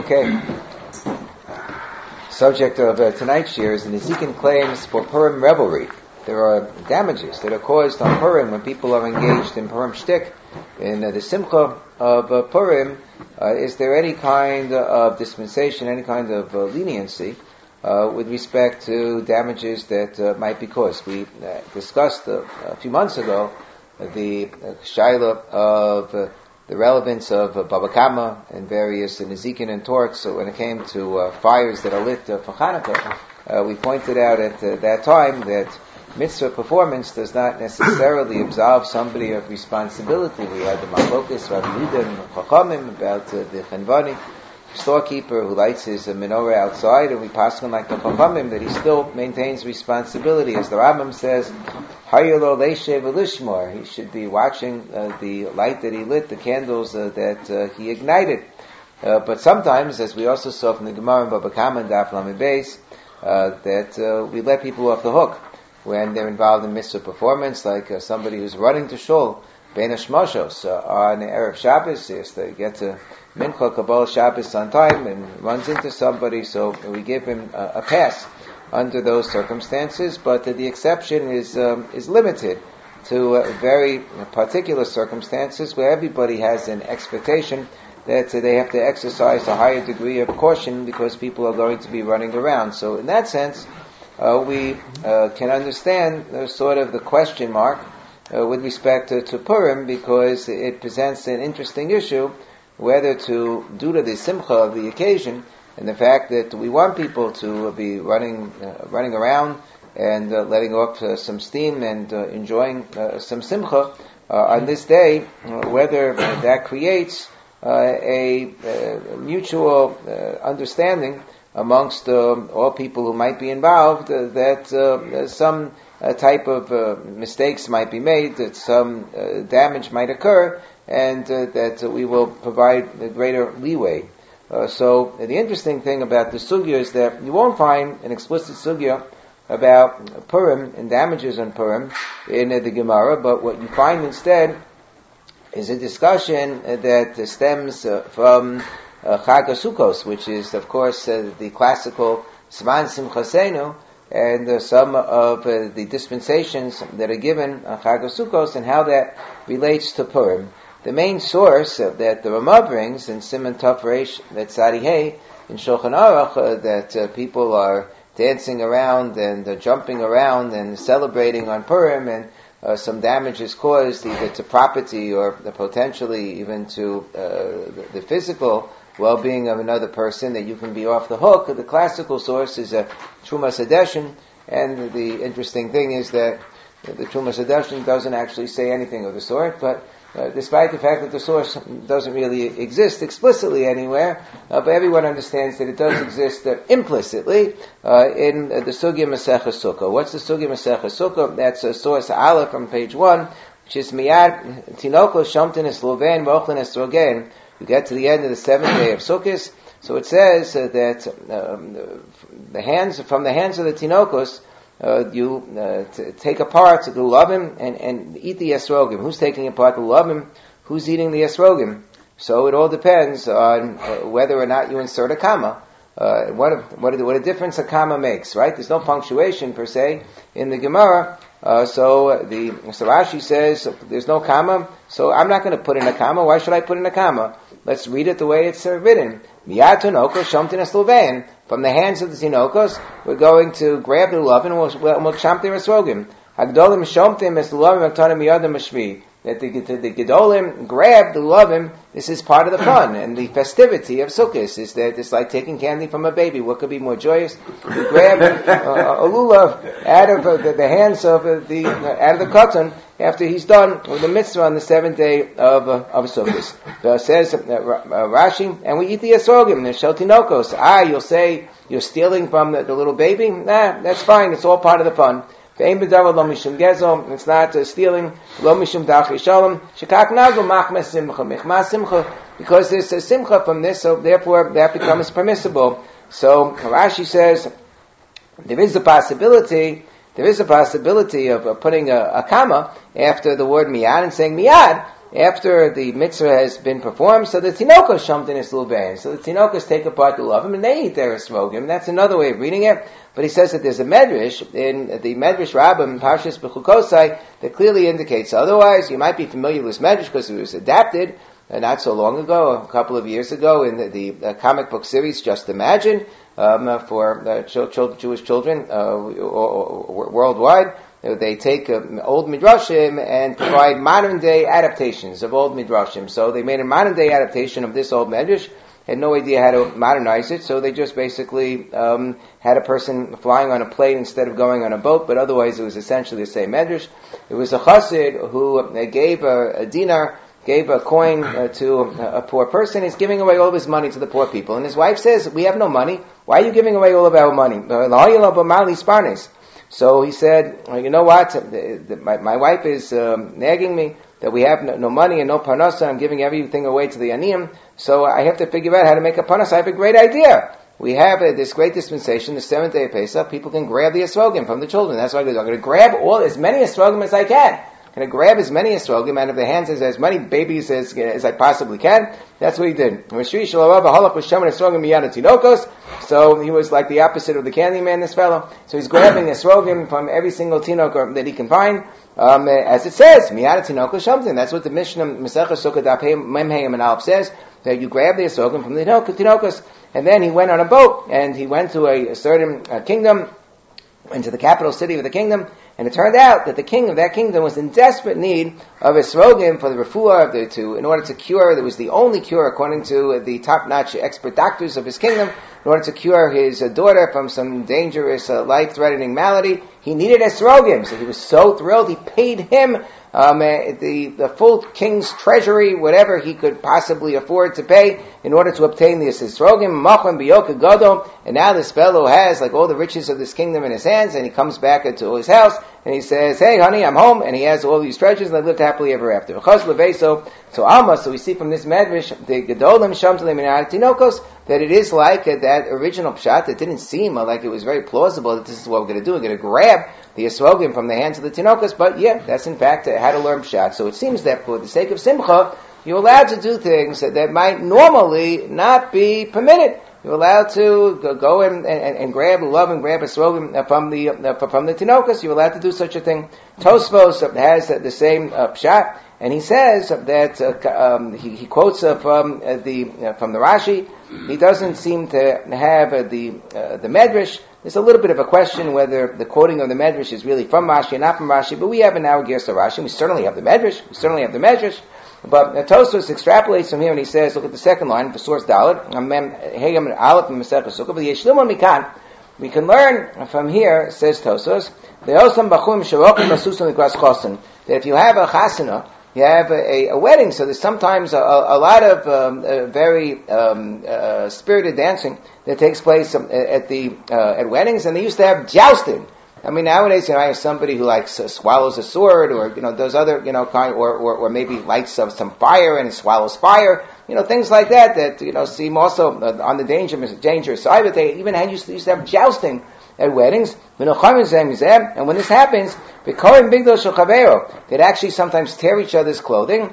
Okay. Subject of tonight's year is the Nezikin claims for Purim revelry. There are damages that are caused on Purim when people are engaged in Purim shtick. In the Simcha of Purim, is there any kind of dispensation, any kind of leniency with respect to damages that might be caused? We discussed a few months ago the shaila of the relevance of Baba Kama and various Nezikin and torts. So when it came to fires that are lit for Chanukah, we pointed out at that time that mitzvah performance does not necessarily absolve somebody of responsibility. We had the Machlokas, Rabbi Yehuda and Chachamim about the Chenvani, storekeeper who lights his menorah outside, and we pass him like the Chachamim that he still maintains responsibility. As the Rambam says, Hayelo leishev lishmor, he should be watching the light that he lit, the candles that he ignited. But sometimes, as we also saw from the Gemara in Baba Kama and Daf Lamed Beis, that we let people off the hook when they're involved in mitzvah performance, like somebody who's running to shul, Bein HaShmoshos, on Erev Shabbos, yes, they get to Mincha Kabbalah Shabbos on time and runs into somebody, so we give him a pass under those circumstances, but the exception is limited to very particular circumstances where everybody has an expectation that they have to exercise a higher degree of caution because people are going to be running around. So in that sense, we can understand sort of the question mark with respect to Purim, because it presents an interesting issue whether to, due to the simcha of the occasion and the fact that we want people to be running around and letting off some steam and enjoying some simcha on this day, whether that creates a mutual understanding amongst all people who might be involved that some type of mistakes might be made, that some damage might occur, and that we will provide a greater leeway. So the interesting thing about the sugya is that you won't find an explicit sugya about Purim and damages on Purim in the Gemara, but what you find instead is a discussion that stems from Chag HaSukkos, which is, of course, the classical Zman Simchasenu, and some of the dispensations that are given on Chag HaSukkos and how that relates to Purim. The main source that the Ramah brings in Siman Tov Reish Tzadi Hey in Shulchan Aruch, that people are dancing around and jumping around and celebrating on Purim, and some damage is caused either to property or potentially even to the physical well-being of another person, that you can be off the hook. The classical source is Trumas Hadeshin, and the interesting thing is that the Trumas Hadeshin doesn't actually say anything of the sort, but despite the fact that the source doesn't really exist explicitly anywhere, but everyone understands that it does exist implicitly in the Sugya Maseches Sukkah. What's the Sugya Maseches Sukkah? That's source Aleph from page 1, which is Miyad Tinoko Shomtin Esloven Rochlin Esrogen. You get to the end of the 7th day of Sukkot, so it says that the hands of the Tinokos, you take apart the Lovim and eat the Esrogim. Who's taking apart the Lovim? Who's eating the Esrogim? So it all depends on whether or not you insert a comma. What a difference a comma makes, right? There's no punctuation per se in the Gemara. So Rashi says there's no comma, so I'm not going to put in a comma. Why should I put in a comma? Let's read it the way it's written. Miyad Tinokos Shomtin Eslovein. From the hands of the Tinokos, we're going to grab the lulav and we'll chomp their esrogim. Hagdolim Shomtim Eslovim Aktanim Miyadim Mashmi. That the Gedolim grab the lulavim. This is part of the fun and the festivity of Sukkot. Is that it's like taking candy from a baby. What could be more joyous? You grab a lulav out of the hands of out of the cotton after he's done with the mitzvah on the 7th day of Sukkot. Says Rashi, and we eat the esrogim, the shel tinokos. You'll say you're stealing from the little baby. Nah, that's fine. It's all part of the fun. It's not stealing. Because there's a simcha from this, so therefore that becomes permissible. So Rashi says there is a possibility of putting a comma after the word miyad and saying miyad, after the mitzvah has been performed, so the tinokos shamtin is lubein. So the tinokos take apart the lovim and they eat their esrogim. That's another way of reading it. But he says that there's a medrash in the Medrash Rabbim in Parshas Bechukosai that clearly indicates otherwise. You might be familiar with this medrash because it was adapted not so long ago, a couple of years ago, in the comic book series Just Imagine for Jewish children worldwide. They take old midrashim and provide modern day adaptations of old midrashim. So they made a modern day adaptation of this old medrash. Had no idea how to modernize it, so they just basically had a person flying on a plane instead of going on a boat, but otherwise it was essentially the same medrash. It was a chassid who gave a dinar, gave a coin to a poor person. He's giving away all of his money to the poor people. And his wife says, we have no money. Why are you giving away all of our money? So he said, you know what? My wife is nagging me that we have no money and no parnasa. I'm giving everything away to the aniyim. So I have to figure out how to make a parnasa. I have a great idea. We have this great dispensation, the 7th day of Pesach. People can grab the esrogim from the children. That's what I'm going to grab as many esrogim as I can. I'm going to grab as many esrogim out of the hands as many babies as I possibly can. That's what he did. So he was like the opposite of the candy man, this fellow. So he's grabbing esrogim from every single tinok that he can find. As it says, miyad tinokos something. That's what the Mishnah Masechah Sukkah Daf Mem Hey and Alp says, that you grab the esrogim from the tinokos. And then he went on a boat and he went to a certain kingdom, into the capital city of the kingdom, and it turned out that the king of that kingdom was in desperate need of esrogim for the refuah in order to cure. That was the only cure, according to the top-notch expert doctors of his kingdom, in order to cure his daughter from some dangerous, life-threatening malady. He needed esrogim, so he was so thrilled. He paid him the full king's treasury, whatever he could possibly afford to pay, in order to obtain the esrogim. Machon biyoka gadol, and now this fellow has like all the riches of this kingdom in his hands, and he comes back to his house and he says, "Hey, honey, I'm home," and he has all these treasures, and they lived happily ever after. So we see from this medrash the gedolim shamtelim and tinokos that it is like that original pshat. It didn't seem like it was very plausible that this is what we're going to do. We're going to grab the esrogim from the hands of the tinokos, but yeah, that's in fact how to learn pshat. So it seems that for the sake of simcha, you're allowed to do things that might normally not be permitted. You're allowed to go and grab love and grab esrogim from the tinokos. You're allowed to do such a thing. Tosfos has the same pshat, and he says that he quotes from the Rashi. He doesn't seem to have the medrash. There's a little bit of a question whether the quoting of the medrash is really from Rashi or not from Rashi, but we have in our Gersa Rashi. We certainly have the medrash. But Tosfos extrapolates from here and he says, look at the second line, for source Dalet, we can learn from here, says Tosfos, that if you have a chasana, you have a wedding, so there's sometimes a lot of very spirited dancing that takes place at weddings, and they used to have jousting. I mean, nowadays, I have somebody who swallows a sword, or does other or maybe lights some fire and swallows fire. Things like that seem also on the dangerous side. But they even used to have jousting at weddings. And when this happens, they'd actually sometimes tear each other's clothing.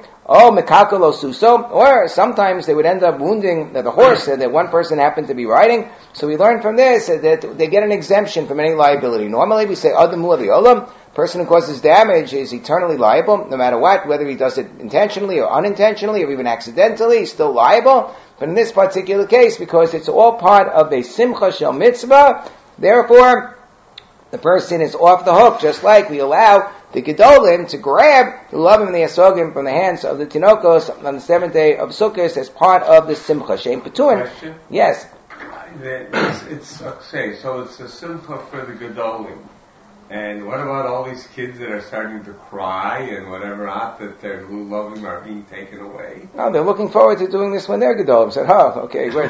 Or sometimes they would end up wounding the horse that one person happened to be riding. So we learn from this that they get an exemption from any liability. Normally we say, person who causes damage is eternally liable, no matter what, whether he does it intentionally or unintentionally or even accidentally, he's still liable. But in this particular case, because it's all part of a simcha shel mitzvah, therefore, the person is off the hook, just like we allow the gedolim to grab the lovim and the esrogim from the hands of the tinokos on the 7th day of Sukkot as part of the simcha. Shem Petuin. Yes. It's okay, so it's a simcha for the gedolim. And what about all these kids that are starting to cry and whatever not, that their lulavim are being taken away? No, they're looking forward to doing this when they're gedolim. Said, okay, great.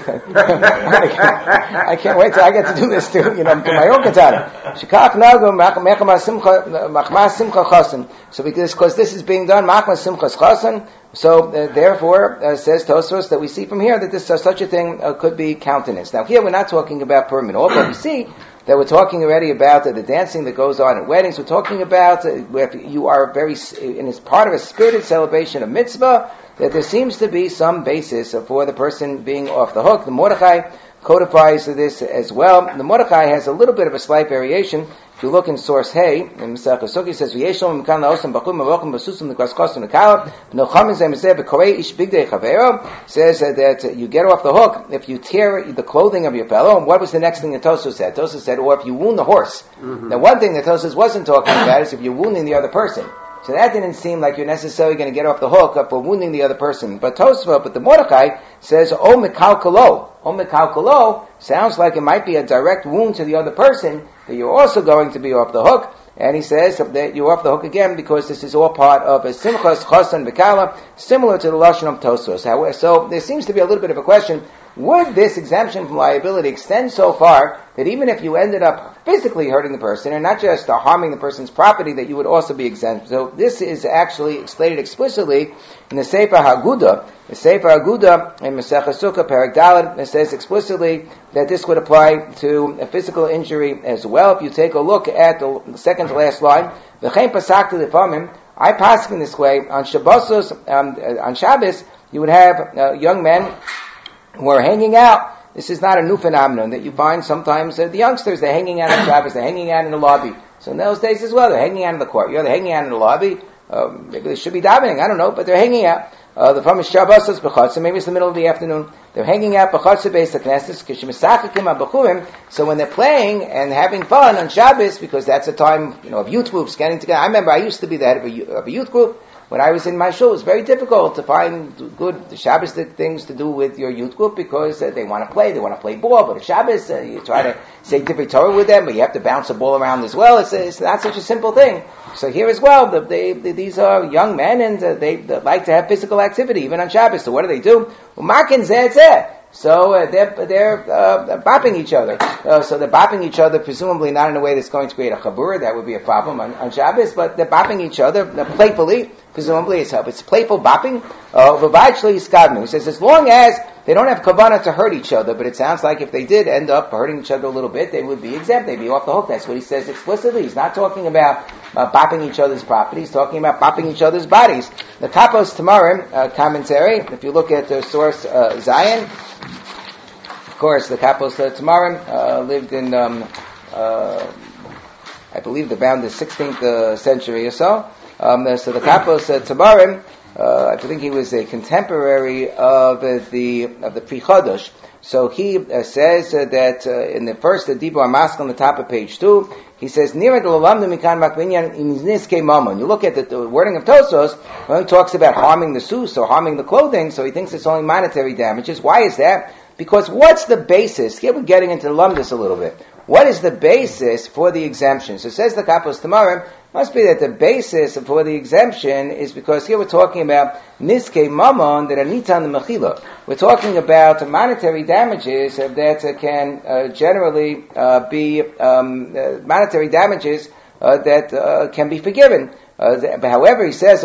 I can't wait till I get to do this too, to my own katana. Shikach nagu machmas simcha chasen. So because this is being done, machmas simchas chasen, so therefore, says Tosfos, that we see from here that this such a thing could be countenanced. Now here we're not talking about Purim at all, but we see that we're talking already about the dancing that goes on at weddings. We're talking about if you are and it's part of a spirited celebration of mitzvah, that there seems to be some basis for the person being off the hook. The Mordechai codifies this as well. The Mordechai has a little bit of a slight variation. If you look in source Hey, in Masech Sukkah, it says, "V'yeshom mikan laosam bachum mavochem b'susum l'kaskosim l'kala v'nochamin zeh mizeh b'korei ish bigdei chavero." Says that you get off the hook if you tear the clothing of your fellow. And what was the next thing that Tosfos said? Tosfos said, or if you wound the horse. Mm-hmm. Now, one thing that Tosfos wasn't talking about is if you're wounding the other person. So that didn't seem like you're necessarily going to get off the hook for wounding the other person. But the Mordechai says, "O mikal kalo." "O mikal kalo" sounds like it might be a direct wound to the other person, that you're also going to be off the hook. And he says that you're off the hook again because this is all part of a simchas chosan v'kala, similar to the lashon of Tosfos. So there seems to be a little bit of a question. Would this exemption from liability extend so far that even if you ended up physically hurting the person and not just harming the person's property, that you would also be exempt? So this is actually stated explicitly in the Sefer Haguda. The Sefer Haguda in Masech Sukkah, Perek Daled, it says explicitly that this would apply to a physical injury as well. If you take a look at the second to last line, V'chein pasakti lefamim, I pass in this way, on Shabbos, you would have young men who are hanging out. This is not a new phenomenon that you find sometimes. The youngsters, they're hanging out on Shabbos, they're hanging out in the lobby. So in those days as well, they're hanging out in the courtyard, they're hanging out in the lobby. Maybe they should be davening, I don't know, but they're hanging out. The from is Shabbos b'chatzah, maybe it's the middle of the afternoon. They're hanging out b'chatzah beis haknesses, k'shemisachakim ha'bachurim. So when they're playing and having fun on Shabbos, because that's a time, of youth groups getting together. I remember I used to be the head of a youth group. When I was in my shul, it was very difficult to find good Shabbos things to do with your youth group because they want to play ball, but at Shabbos, you try to say different Torah with them, but you have to bounce the ball around as well. It's not such a simple thing. So here as well, these are young men and they like to have physical activity, even on Shabbos. So what do? Umakin zeh. So they're bopping each other. So they're bopping each other, presumably not in a way that's going to create a chabur. That would be a problem on Shabbos. But they're bopping each other playfully. Presumably it's playful bopping. He says as long as they don't have kavanah to hurt each other, but it sounds like if they did end up hurting each other a little bit, they would be exempt. They'd be off the hook. That's what he says explicitly. He's not talking about bopping each other's property. He's talking about bopping each other's bodies. The Kapos Tamarim commentary, if you look at the source Zion, of course, the Kapos Tamarim lived in, I believe, around the 16th century or so. So the Kapos Tamarim, I think he was a contemporary of the Pri Chodosh. So he says that in the first Dibur HaMaskal on the top of page 2, he says, "Nira d'lolamdu mikan makvinyan im niskei mamon." You look at the wording of Tosfos, when he talks about harming the sus or harming the clothing, so he thinks it's only monetary damages. Why is that? Because what's the basis? Here we're getting into the lumdus a little bit. What is the basis for the exemption? So it says the Kapos Tamarim, must be that the basis for the exemption is because here we're talking about niskei mamon that are nitan mechila. We're talking about monetary damages that can generally be monetary damages that can be forgiven. However, he says,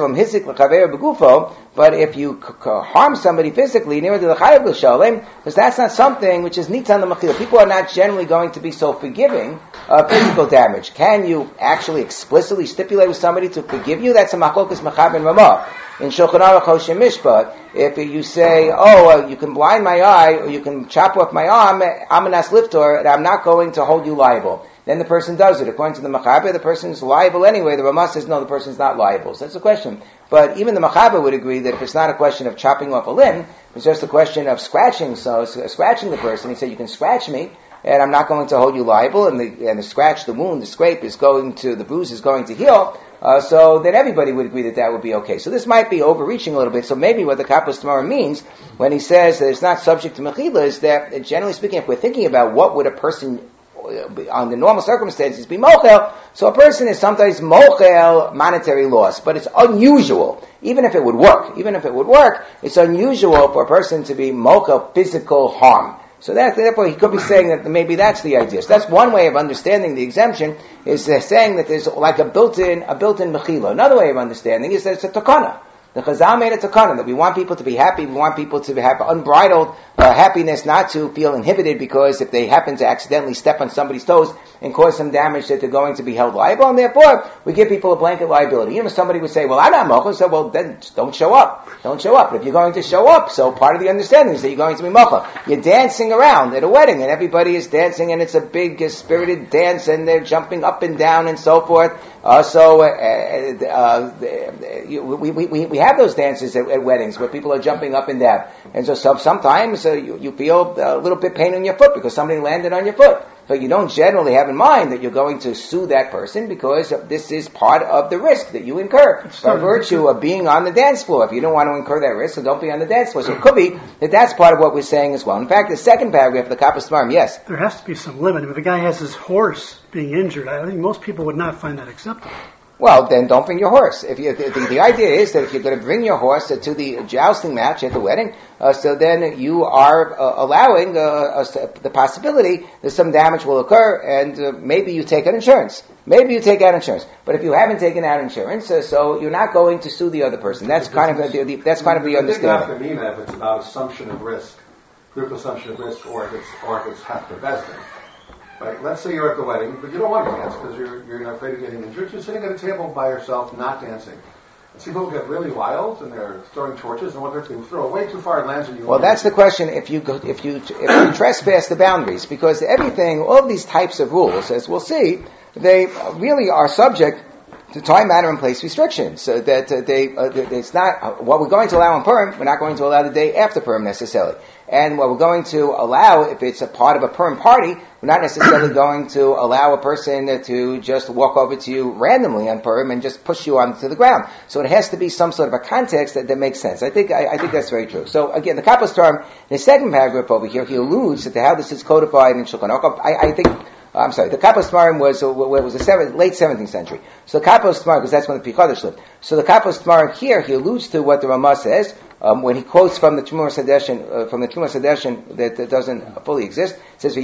but if you harm somebody physically, because that's not something which is nitan l'machila. People are not generally going to be so forgiving of physical damage. Can you actually explicitly stipulate with somebody to forgive you? That's a machlokas machab and ramah. In Shulchan Aruch Hoshem Mishpat, if you say, you can blind my eye, or you can chop off my arm, I'm an asliftor, and I'm not going to hold you liable. Then the person does it. According to the Machaber, the person is liable anyway. The Ramah says, no, the person is not liable. So that's the question. But even the Machaber would agree that if it's not a question of chopping off a limb, it's just a question of scratching the person. He said, you can scratch me, and I'm not going to hold you liable, and the scratch, the wound, the scrape the bruise is going to heal. So then everybody would agree that would be okay. So this might be overreaching a little bit. So maybe what the Kapos Tamarim means when he says that it's not subject to mechila is that, generally speaking, if we're thinking about what would a person on the normal circumstances be mochel, so a person is sometimes mochel monetary loss, but it's unusual. Even if it would work, it's unusual for a person to be mochel physical harm. So therefore he could be saying that maybe that's the idea. So that's one way of understanding the exemption, is saying that there's like a built-in mechila. Another way of understanding is that it's a takana. The Chazal made a takana that we want people to be happy, we want people to have unbridled happiness, not to feel inhibited because if they happen to accidentally step on somebody's toes and cause some damage that they're going to be held liable, and therefore we give people a blanket liability. Even if somebody would say, well, I'm not mocha, so well, then don't show up. Don't show up. But if you're going to show up, so part of the understanding is that you're going to be mocha. You're dancing around at a wedding, and everybody is dancing, and it's a big spirited dance, and they're jumping up and down and so forth. We have those dances at weddings where people are jumping up and down. And so sometimes you feel a little bit pain in your foot because something landed on your foot. But you don't generally have in mind that you're going to sue that person because this is part of the risk that you incur by virtue of being on the dance floor. If you don't want to incur that risk, so don't be on the dance floor. So it could be that that's part of what we're saying as well. In fact, the second paragraph of the Kapos Tamarim, yes. There has to be some limit. If a guy has his horse being injured, I think most people would not find that acceptable. Well, then don't bring your horse. If the idea is that if you're going to bring your horse to the jousting match at the wedding, so then you are allowing the possibility that some damage will occur, and maybe you take out insurance. Maybe you take out insurance. But if you haven't taken out insurance, so you're not going to sue the other person. That's kind of the understanding. If it's about assumption of risk, group assumption of risk, or if it's hefker vesting. Right? Let's say you're at the wedding, but you don't want to dance because you're afraid of getting injured. You're sitting at a table by yourself, not dancing. And see people get really wild, and they're throwing torches, and what they're doing, throw it way too far, it lands on you. Well, that's the question. If you trespass the boundaries, because everything, all of these types of rules, as we'll see, they really are subject to time, manner, and place restrictions. So that it's not what we're going to allow in Purim. We're not going to allow the day after Purim necessarily. And what we're going to allow, if it's a part of a Purim party, we're not necessarily going to allow a person to just walk over to you randomly on Purim and just push you onto the ground. So it has to be some sort of a context that makes sense. I think that's very true. So again, the Kapos Tamarim, in the second paragraph over here, he alludes to how this is codified in Shulchan Aruch. The Kapos Tamarim was the late 17th century. So the Kapos Tamarim, because that's when the Pichodesh lived. So the Kapos Tamarim here, he alludes to what the Ramah says, when he quotes from the Truma Sadeshin that doesn't fully exist. It says,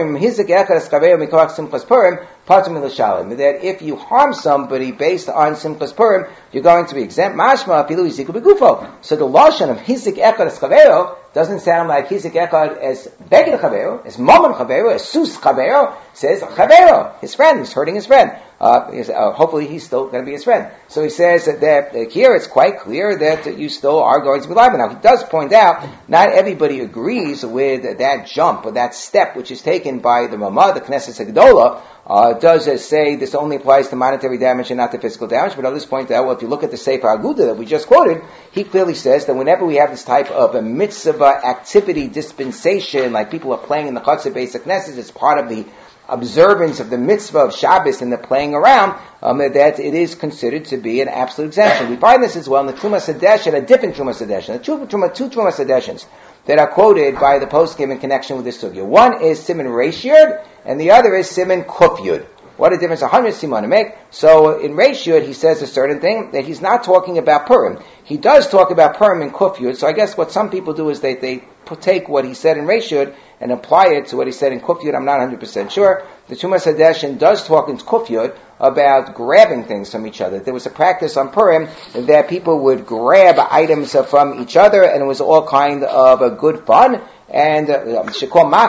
that if you harm somebody based on Simchas Purim, you're going to be exempt. Mashma afilu yiziku begufo. So the lashon of hizik echad es chavero doesn't sound like hizik echad as beged chavero, as mammon chavero, as sus chavero. Says chavero, his friend, he's hurting his friend. Hopefully he's still going to be his friend. So he says that here it's quite clear that you still are going to be liable. Now he does point out not everybody agrees with that jump or that step which is taken by the Ramah, the Knesset Gedolah. Does say this only applies to monetary damage and not to physical damage, but others point out, well, if you look at the Sefer Aguda that we just quoted, he clearly says that whenever we have this type of a mitzvah activity dispensation, like people are playing in the Chutzah Basic Knesset, it's part of the observance of the mitzvah of Shabbos and the playing around, that it is considered to be an absolute exemption. We find this as well in the Truma Sadeshin, a different Truma Sadeshin, the two Truma Sadeshins that are quoted by the poskim in connection with this sugya. One is Siman Reish Yud, and the other is Siman Kuf Yud. What a difference 100 simanim make. So in Reish Yud, he says a certain thing that he's not talking about Purim. He does talk about Purim in Kuf Yud. So I guess what some people do is they take what he said in Reish Yud and apply it to what he said in Kuf Yud. I'm not 100% sure. The Truma Sadeshin does talk in Kuf Yud about grabbing things from each other. There was a practice on Purim that people would grab items from each other, and it was all kind of a good fun. And that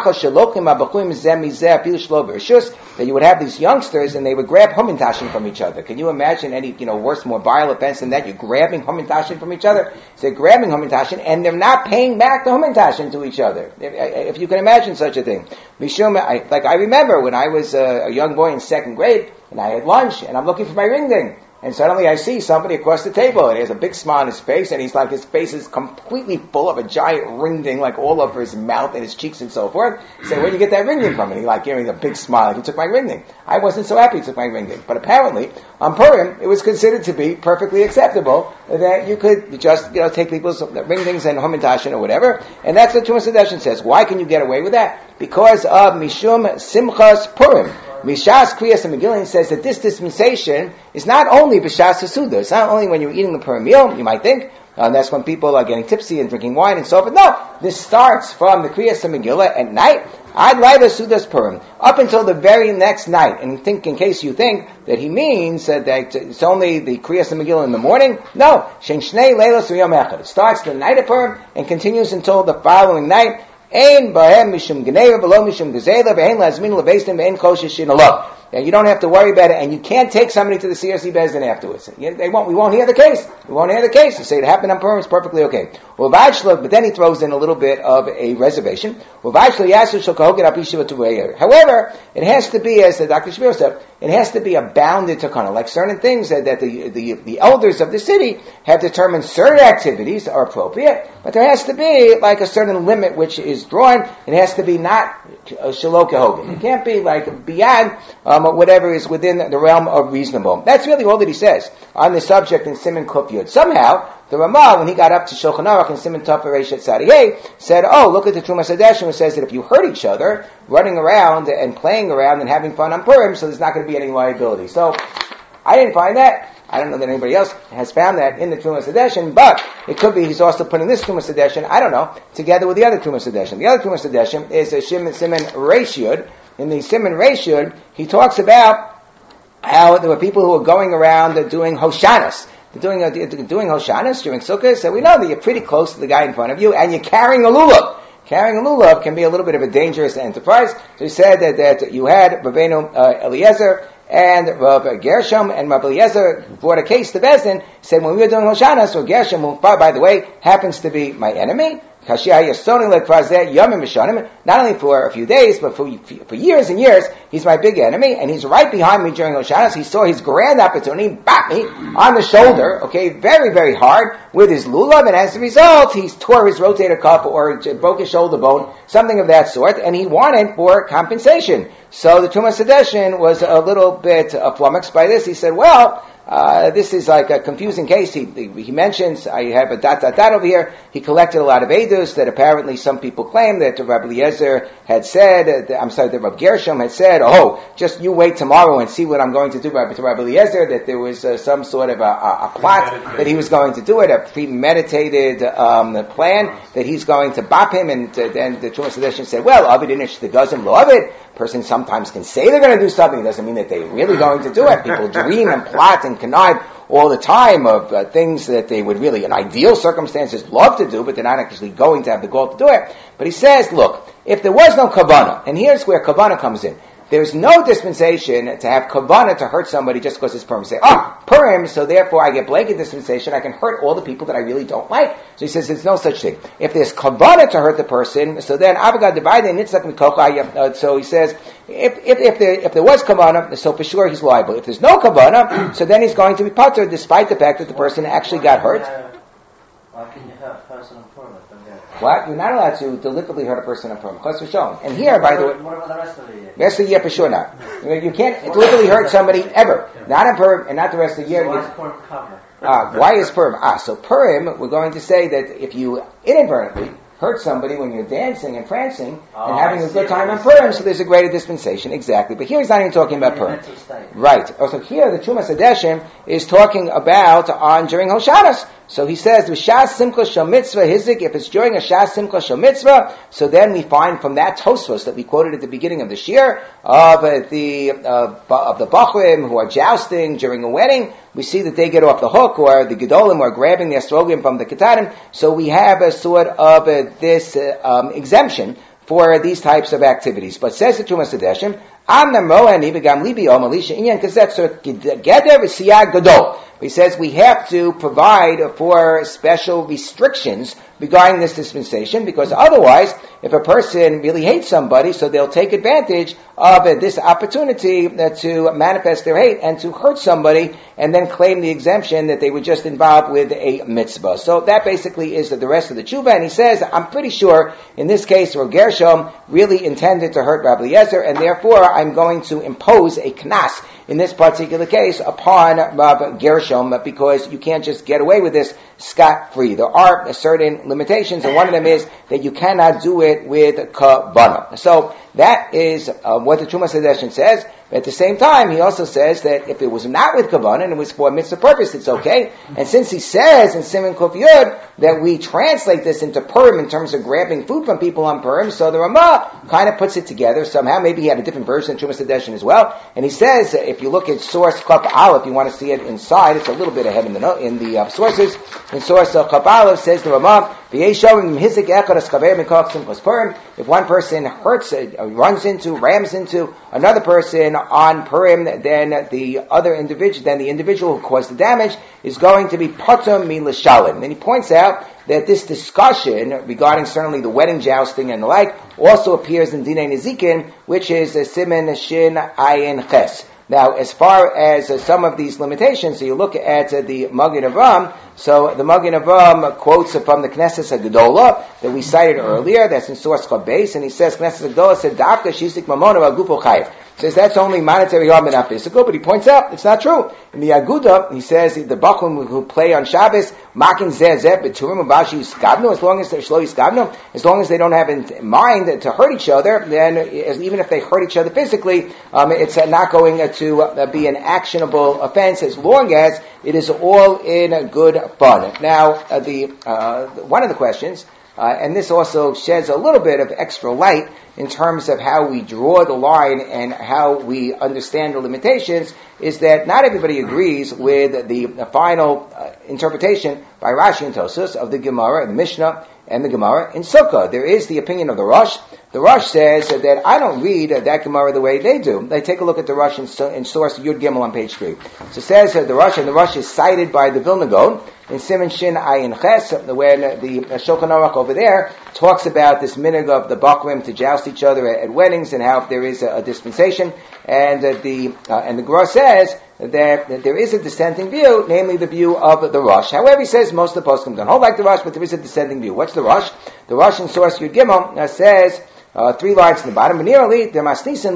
you would have these youngsters and they would grab humintashim from each other. Can you imagine any worse, more vile offense than that? You're grabbing humintashim from each other. So they're grabbing humintashim and they're not paying back the humintashim to each other. If you can imagine such a thing. I remember when I was a young boy in second grade and I had lunch and I'm looking for my ring ding. And suddenly I see somebody across the table, and he has a big smile on his face, and his face is completely full of a giant ring ding, like all over his mouth and his cheeks and so forth. I say, where'd you get that ring ding from? And he gave me a big smile, like he took my ring ding. I wasn't so happy he took my ring ding. But apparently, on Purim, it was considered to be perfectly acceptable that you could just, take people's ring dings and humintashin or whatever. And that's what Truma Sadeshin says. Why can you get away with that? Because of Mishum Simchas Purim. Mishas Kriyas and Megillah says that this dispensation is not only B'Shas Hasuda. It's not only when you're eating the Purim meal, you might think. That's when people are getting tipsy and drinking wine and so forth. No, this starts from the Kriyas and Megillah at night Ad Laila Sudas Purim, up until the very next night. And in case you think that he means that it's only the Kriyas Megillah in the morning, no. Shen Shnei Leila Suyom Echad. It starts the night of Purim and continues until the following night. Ein Bahem Mishum Gneva Below Mishum Gezela Ve'en Lazmin Lebeistim Ve'en Kosher Shin Alav. And you don't have to worry about it, and you can't take somebody to the CRC Bezdin afterwards. We won't hear the case. We won't hear the case. You say it happened on Purim, it's perfectly okay. But then he throws in a little bit of a reservation. However, it has to be, as the Dr. Shapiro said, it has to be a bounded takana. Like certain things that the elders of the city have determined certain activities are appropriate, but there has to be like a certain limit which is drawn. It has to be not shalok hogan. It can't be like beyond whatever is within the realm of reasonable. That's really all that he says on the subject in Siman Kuf Yud. Somehow, the Ramah, when he got up to Shulchan Aruch in Siman Tov Reish Tzadiyeh, said, oh, look at the Trumas Hadeshim, which says that if you hurt each other, running around and playing around and having fun on Purim, so there's not going to be any liability. So, I didn't find that. I don't know that anybody else has found that in the Trumas Hadeshim, but it could be he's also putting this Trumas Hadeshim, I don't know, together with the other Trumas Hadeshim. The other Trumas Hadeshim is a Siman Reish Yud. In the Siman Reish Yud, he talks about how there were people who were going around doing Hoshanas. Doing Hoshanas during Sukkot, so we know that you're pretty close to the guy in front of you, and you're carrying a lulav. Carrying a lulav can be a little bit of a dangerous enterprise. So he said that you had Rabbeinu Eliezer and Rav Gershom, and Rav Eliezer brought a case to Bezdin, said when we were doing Hoshanas, so Gershom, who by the way happens to be my enemy, not only for a few days, but for years and years, he's my big enemy, and he's right behind me during Hoshanas. He saw his grand opportunity, backed me on the shoulder, very, very hard, with his lulav, and as a result, he tore his rotator cuff, or broke his shoulder bone, something of that sort, and he wanted for compensation. So the Trumas Hadeshin was a little bit flummoxed by this. He said, well, this is like a confusing case. He mentions, I have a ... over here. He collected a lot of edus that apparently some people claim that Rabbi Eliezer had said, that Rabbi Gershom had said, oh, just you wait tomorrow and see what I'm going to do to Rabbi Eliezer, that there was some sort of a plot that he was going to do it, a premeditated plan that he's going to bop him, and then the Trumas Hadeshin said, well, Avid Inish the Gazim lo Avid. Person sometimes can say they're going to do something, it doesn't mean that they're really going to do it. People dream and plot and connive all the time of things that they would really, in ideal circumstances, love to do, but they're not actually going to have the goal to do it. But he says, look, if there was no kavanah, and here's where kavanah comes in, there's no dispensation to have kavanah to hurt somebody just because it's Purim. Say, Purim, so therefore I get blanket dispensation, I can hurt all the people that I really don't like. So he says there's no such thing. If there's kavanah to hurt the person, so then avagad divided nitzak mikocha. So he says, if there was kavanah, so for sure he's liable. If there's no kavanah, so then he's going to be patur, despite the fact that the person actually got hurt. Why can you have personal Purim? What? You're not allowed to deliberately hurt a person in Purim. Chas v'shalom. And here, by the way, what about the rest of the year? Rest of the year for sure not. You can't deliberately hurt somebody ever. Not in Purim and not the rest of the year. So why is Purim covered? Why is Purim? So Purim, we're going to say that if you inadvertently hurt somebody when you're dancing and prancing and having a good time on Purim, so there's a greater dispensation, exactly. But here he's not even talking about Purim. Right. Also here, the Trumas Hadeshim is talking about during Hoshanas. So he says, Shas Simcha Shel Mitzvah Hizik, if it's during a Shas Simcha Shel Mitzvah, so then we find from that Tosfos that we quoted at the beginning of the Shir, of the Bachrim who are jousting during a wedding, we see that they get off the hook, or the Gedolim are grabbing the Estrogim from the Ketanim, so we have a sort of this exemption for these types of activities. But says the Trumas Hadeshim, Am Namroa Nivigam Libi Om Alisha Inyan Kazetzer Geder V'Siyag Gadol. He says we have to provide for special restrictions regarding this dispensation, because otherwise, if a person really hates somebody, so they'll take advantage of this opportunity to manifest their hate and to hurt somebody, and then claim the exemption that they were just involved with a mitzvah. So that basically is the rest of the tshuva, and he says, I'm pretty sure in this case, Rav Gershom really intended to hurt Rabbi Eliezer, and therefore I'm going to impose a knas in this particular case upon Rav Gershom, because you can't just get away with this scot-free. There are certain limitations, and one of them is that you cannot do it with kavanah. So that is what the Trumas Hadeshin says. But at the same time, he also says that if it was not with kavanah and it was for a mitzvah purpose, it's okay. And since he says in Siman Kuf Yud that we translate this into Purim in terms of grabbing food from people on Purim, so the Ramah kind of puts it together somehow. Maybe he had a different version of Trumas Hadeshin as well. And he says, if you look at source Kaf Aleph, you want to see it inside, it's a little bit ahead in the sources. In source Kaf Aleph says the Ramah, if one person rams into another person on Purim, then the individual who caused the damage is going to be patur milashalin. Then he points out that this discussion regarding certainly the wedding jousting and the like also appears in Dinei Nezikin, which is Siman Shin Ayin Ches. Now, as far as some of these limitations, so you look at the Magen Avraham. So the Magen Avraham quotes from the Knesset HaGedolah that we cited earlier. That's in source Chabes, and he says Knesset HaGedolah said Dafka Shisik Mamona Agufo Chayev. Says that's only monetary harm and not physical, but he points out it's not true. In the Aguda, he says the Bachum who play on Shabbos, Makin Zeh B'Turim U'Bashi Yiskavnu, as long as they're Shlo Yiskavnu, as long as they don't have in mind to hurt each other, then even if they hurt each other physically, it's not going to be an actionable offense as long as it is all in good fun. Now, one of the questions, and this also sheds a little bit of extra light in terms of how we draw the line and how we understand the limitations, is that not everybody agrees with the final interpretation by Rashi and Tosfos of the Gemara, the Mishnah, and the Gemara in Sukkah. There is the opinion of the Rosh. The Rosh says that I don't read that Gemara the way they do. They take a look at the Rosh in source Yud Gimel on page 3. So it says the Rosh, and the Rosh is cited by the Vilna Gaon in Siman Shin Ayin Ches, when the Shulchan Aruch over there talks about this minhag of the Bakrim to joust each other at weddings and how if there is a dispensation, and the Gemara says that there is a dissenting view, namely the view of the Rosh. However, he says most of the poskim don't hold like the Rosh, but there is a dissenting view. What's the Rosh? The Rosh in source Yud Gimel says 3 lines in the bottom. I don't think the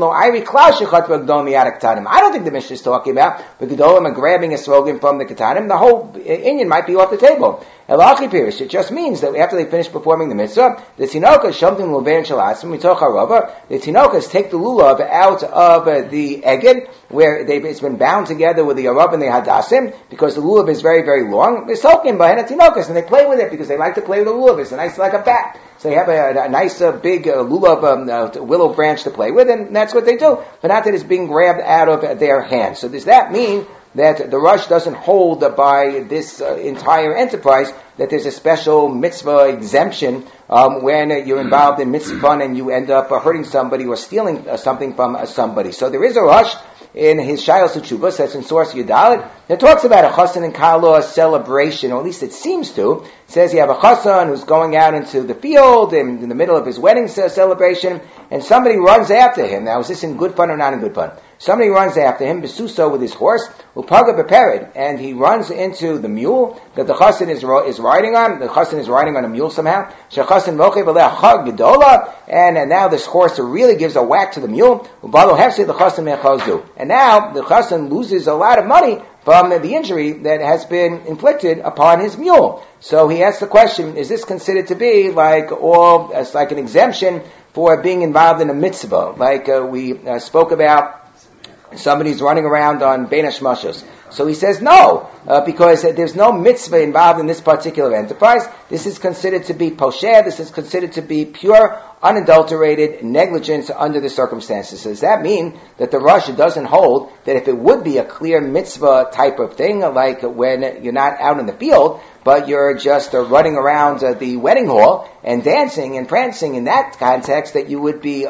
Mishnah is talking about the Gedolim are grabbing a slogan from the Ketanim. The whole Inyan might be off the table. Elachi Pirish, it just means that after they finish performing the mitzvah, the Tinokas, Shamtim Luvein Shalasim, we talk Harava, the Tinokas take the lulav out of the Eged, where it's been bound together with the Arav and the Hadassim, because the lulav is very, very long. They're soaking behind the Tinokas, and they play with it because they like to play with the lulav. It's nice like a bat. So they have a nice big lulav willow branch to play with, and that's what they do. But not that it's being grabbed out of their hands. So does that mean that the Rosh doesn't hold by this entire enterprise that there's a special mitzvah exemption when you're involved in mitzvah and you end up hurting somebody or stealing something from somebody? So there is a Rosh in his Shayos Teshuvos, that's in source Yudalit, that talks about a Chassan and Kala celebration, or at least it seems to. It says you have a Chassan who's going out into the field in the middle of his wedding celebration, and somebody runs after him. Now, is this in good fun or not in good fun? Somebody runs after him, Besuso with his horse, Upaga Beperid, and he runs into the mule that the Chassan is riding on. The Chassan is riding on a mule somehow. Shechassan Mochev Aleh Chag Gedola, and now this horse really gives a whack to the mule. Ubalo Hefse the Chassan Mechazu. And now the Chassan loses a lot of money from the injury that has been inflicted upon his mule. So he asks the question, is this considered to be like an exemption for being involved in a mitzvah? Like we spoke about, somebody's running around on Bein Hashmashos. So he says no, because there's no mitzvah involved in this particular enterprise. This is considered to be posher. This is considered to be pure, unadulterated negligence under the circumstances. So does that mean that the Rosh doesn't hold that if it would be a clear mitzvah type of thing, like when you're not out in the field, but you're just running around the wedding hall and dancing and prancing in that context, that you would be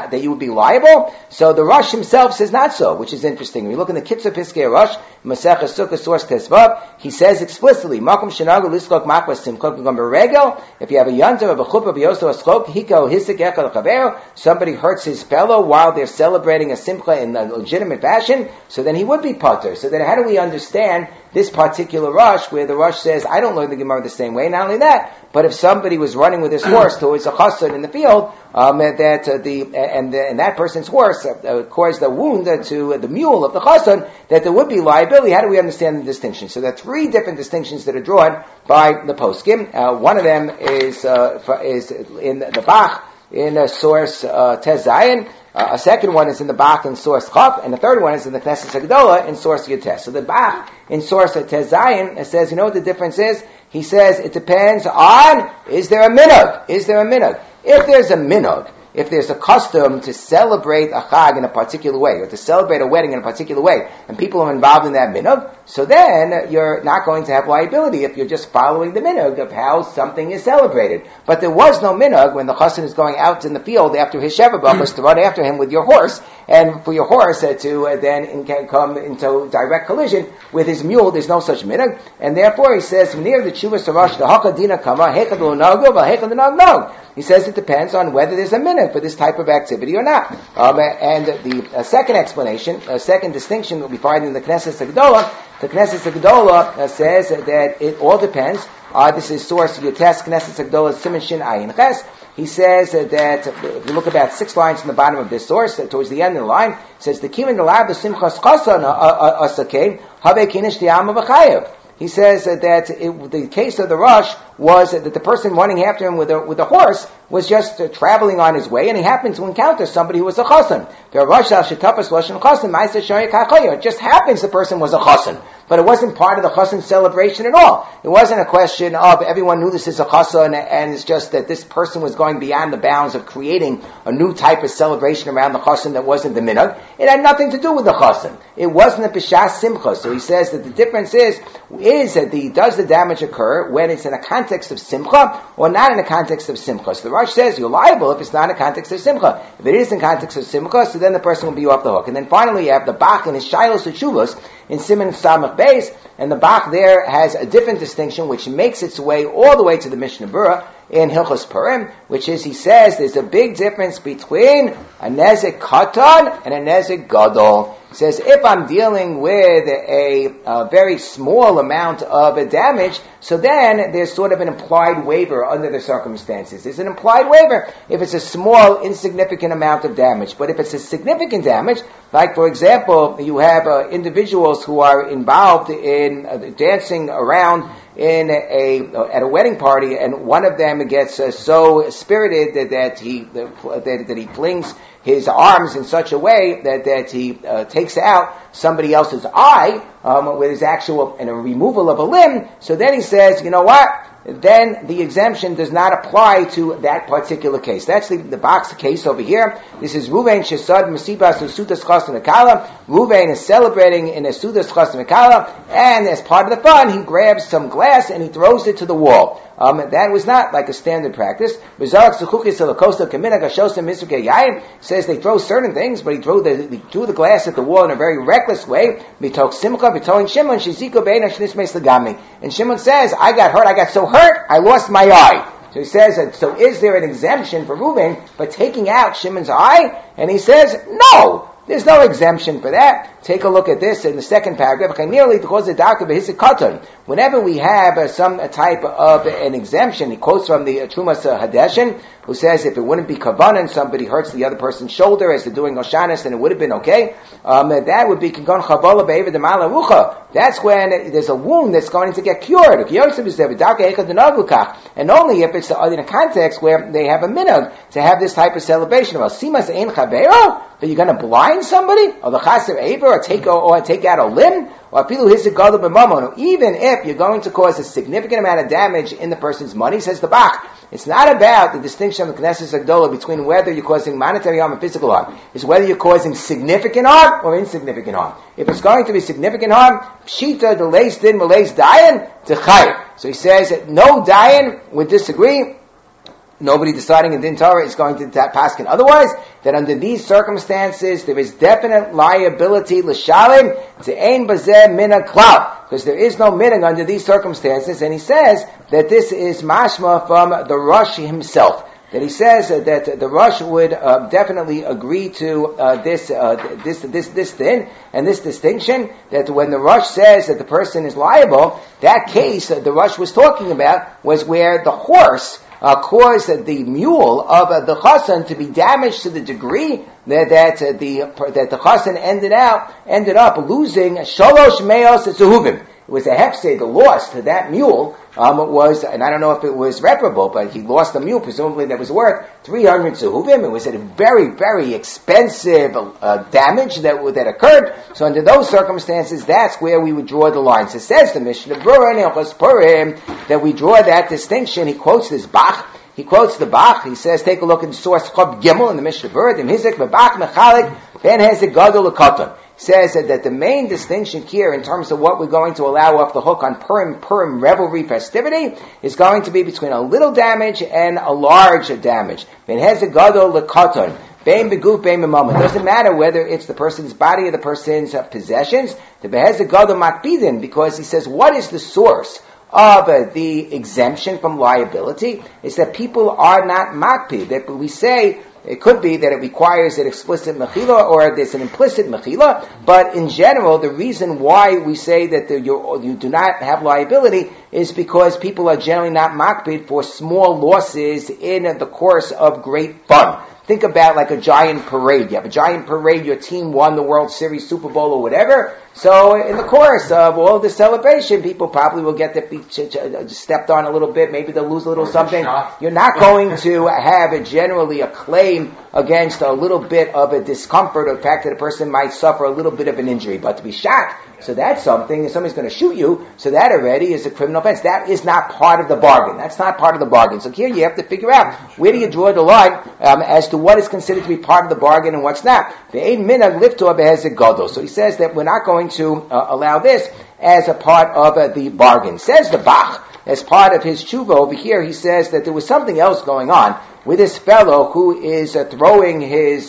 liable? So the Rosh himself says not so, which is interesting. When you look in the Kitzur Piskei Rosh, Masechah Sukkah source Tesvav, he says explicitly, Makom Shenagu Liskok Makwas Simchok Begam Beregel. If you have a yontav of a chuppah b'yosto askok hiko hisik echad l'chaver, somebody hurts his fellow while they're celebrating a simcha in a legitimate fashion, so then he would be patur. So then how do we understand this particular Rosh, where the Rosh says, I don't learn the Gemara the same way. Not only that, but if somebody was running with his horse towards a chassan in the field, and that person's horse caused a wound to the mule of the chassan, that there would be liability. How do we understand the distinction? So there are three different distinctions that are drawn by the poskim. One of them is in the Bach, in source Tez Zayin. A second one is in the Bach in source Chaf, and the third one is in the Knesset Gedola in source Yutes. So the Bach in source Tez Zayin says, you know what the difference is? He says it depends on, is there a minhag? Is there a minhag? If there's a minhag, if there's a custom to celebrate a chag in a particular way, or to celebrate a wedding in a particular way, and people are involved in that minhag, so then you're not going to have liability if you're just following the minhag of how something is celebrated. But there was no minhag when the chassan is going out in the field after his sheva brachos to run after him with your horse, and for your horse to then come into direct collision with his mule. There's no such minhag, and therefore he says, near the tshuva sarash the hakadina kama hekad lo nagu v'hekad nog. He says it depends on whether there's a minhag for this type of activity or not. And the second explanation, second distinction that we find in the Knesset Gedola, the Knesset Gedola says that it all depends. This is source Yotes Knesset Gedola Siman Shin Ayin Ches. He says that if you look about 6 lines from the bottom of this source, towards the end of the line, it says the Kimin Delab the Simchas Chasan Asakei Habe Kinish Diama V'Chayev. He says that the case of the Rosh was that the person running after him with a horse was just traveling on his way, and he happened to encounter somebody who was a chassan. It just happens the person was a chassan, but it wasn't part of the chassan celebration at all. It wasn't a question of everyone knew this is a chassan, and it's just that this person was going beyond the bounds of creating a new type of celebration around the chassan that wasn't the minhag. It had nothing to do with the chassan. It wasn't a b'shas simcha. So he says that the difference is that does the damage occur when it's in a context of simcha or not in a context of simcha. So the Rosh says you're liable if it's not in a context of simcha. If it is in context of simcha, so then the person will be off the hook. And then finally you have the Bach and his Shilos Uchuvos in Siman Samach Beis, and the Bach there has a different distinction which makes its way all the way to the Mishnah Berurah in Hilchos Purim, which is, he says, there's a big difference between a nezek katan and a nezek gadol. He says, if I'm dealing with a very small amount of damage, so then there's sort of an implied waiver under the circumstances. There's an implied waiver if it's a small, insignificant amount of damage. But if it's a significant damage, like for example, you have individuals who are involved in dancing around at a wedding party, and one of them gets so spirited that he flings his arms in such a way that he takes out somebody else's eye with his actual and a removal of a limb. So then he says, you know what? Then the exemption does not apply to that particular case. That's the box case over here. This is Ruvain Shesad Masibas Usudas Chassan Akala. Ruvain is celebrating in a Sudas Chassan Akala, and as part of the fun, he grabs some glass and he throws it to the wall. That was not like a standard practice. Says they throw certain things, but he threw the glass at the wall in a very reckless way. And Shimon says, I got hurt, I got so hurt, I lost my eye. So he says, so is there an exemption for Reuben for taking out Shimon's eye? And he says, no. There's no exemption for that. Take a look at this in the second paragraph. Whenever we have some type of an exemption, he quotes from the Trumas Hadeshin, who says if it wouldn't be kavanah, somebody hurts the other person's shoulder as they're doing Oshanis, then it would have been okay. That would be Kingon Chavala Be'eva de Malarucha. That's when there's a wound that's going to get cured. And only if it's in a context where they have a minhag to have this type of celebration. But you're going to blind somebody, or the chaser aver, or take out a limb, or even if you're going to cause a significant amount of damage in the person's money, says the Bach. It's not about the distinction of the Knesset Gedola between whether you're causing monetary harm and physical harm. It's whether you're causing significant harm or insignificant harm. If it's going to be significant harm, pshita delays din malays dayan to chayv. So he says that no dayan would disagree. Nobody deciding in Din Torah is going to paskin otherwise, that under these circumstances there is definite liability l'shalim to ein bazeh minhag klal, because there is no minhag under these circumstances, and he says that this is mashma from the Rosh himself. that he says that the Rosh would definitely agree to this thing and this distinction, that when the Rosh says that the person is liable, that case the Rosh was talking about was where the horse caused the mule of the chassan to be damaged to the degree that the chassan ended up losing shalosh meos zehuvim. It was a hefsed, the loss to that mule was, and I don't know if it was reparable, but he lost the mule, presumably that was worth 300 zehuvim. It was a very, very expensive damage that occurred. So under those circumstances, that's where we would draw the line. So it says the Mishnah Berurah in Hilchos Purim that we draw that distinction. He quotes this Bach. He quotes the Bach. He says, take a look at the source Chob Gimel in the Mishnah Berurah. Dim Hizik Bach Mechalik Ben Hezek Gadol L'Katan. Says that the main distinction here in terms of what we're going to allow off the hook on Purim revelry festivity is going to be between a little damage and a large damage. Ben Hezek Gadol L'Katan. Bein beguf, bein b'mamon. It doesn't matter whether it's the person's body or the person's possessions. The Behezek Gadol Makbidin, because he says, what is the source of the exemption from liability? Is that people are not makpid. That we say it could be that it requires an explicit mechila or there's an implicit mechila, but in general, the reason why we say that you do not have liability is because people are generally not makpid for small losses in the course of great fun. Think about like a giant parade. You have a giant parade, your team won the World Series, Super Bowl, or whatever. So in the course of all the celebration, people probably will get their feet stepped on a little bit. Maybe they'll lose a little something. You're not going to have generally a claim against a little bit of a discomfort or the fact that a person might suffer a little bit of an injury. But to be shot, so that's something, if somebody's going to shoot you, so that already is a criminal offense. That is not part of the bargain. That's not part of the bargain. So here you have to figure out, where do you draw the line as to what is considered to be part of the bargain and what's not. So he says that we're not going to allow this as a part of the bargain. Says the Bach, as part of his tshuva over here, he says that there was something else going on with this fellow who is throwing his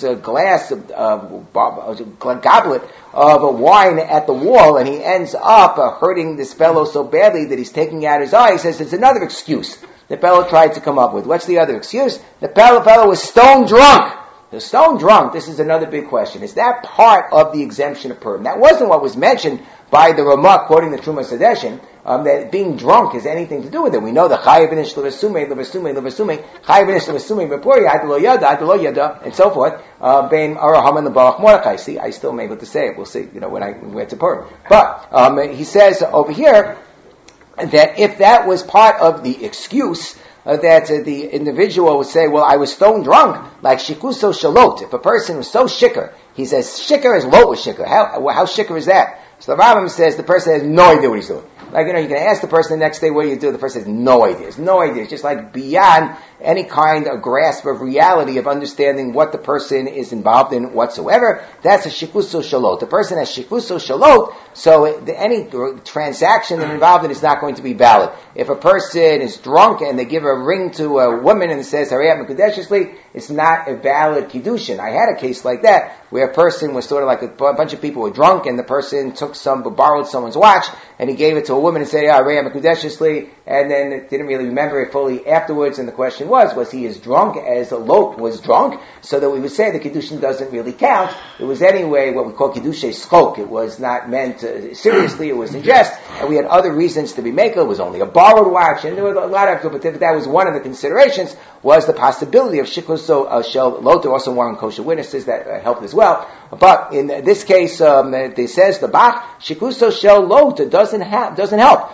goblet of wine at the wall, and he ends up hurting this fellow so badly that he's taking out his eye. He says it's another excuse the fellow tried to come up with. What's the other excuse? The fellow was stone drunk. The stone drunk, this is another big question. Is that part of the exemption of Purim? That wasn't what was mentioned by the Ramah quoting the Trumas Hadeshin, that being drunk has anything to do with it. We know the Chayav Inish Levasume, Chayav Inish Levasume, Bepori, Adelo Yada, and so forth, Bein Araham and the Baruch Mordechai. See, I still am able to say it. We'll see, when we get to Purim. But, he says over here, that if that was part of the excuse, that the individual would say, well, I was stone drunk, like shikuso shalot. If a person was so shikker, he's as shikker as lot was shikker. How shikker is that? So the Rambam says the person has no idea what he's doing. Like, you can ask the person the next day what you do, the person has no idea. It's no idea. It's just like beyond any kind of grasp of reality of understanding what the person is involved in whatsoever. That's a shikuso shalot. The person has shikuso shalot, so any transaction they're involved in is not going to be valid. If a person is drunk and they give a ring to a woman and it says, Harayat Mekudeshesli, it's not a valid kiddushin. I had a case like that, where a person was sort of like a bunch of people were drunk and the person borrowed someone's watch and he gave it to a woman and said, Harayat Mekudeshesli, and then didn't really remember it fully afterwards, and the question was he as drunk as Lot was drunk? So that we would say the kiddushin doesn't really count. It was anyway what we call kiddushay schok. It was not meant seriously, it was in jest, and we had other reasons to be makel. It was only a borrowed watch, and there were a lot of, but that was one of the considerations, was the possibility of shikuso shel lot. There also weren't kosher witnesses that helped as well. But in this case, they says the Bach, shikuso shel lot doesn't help.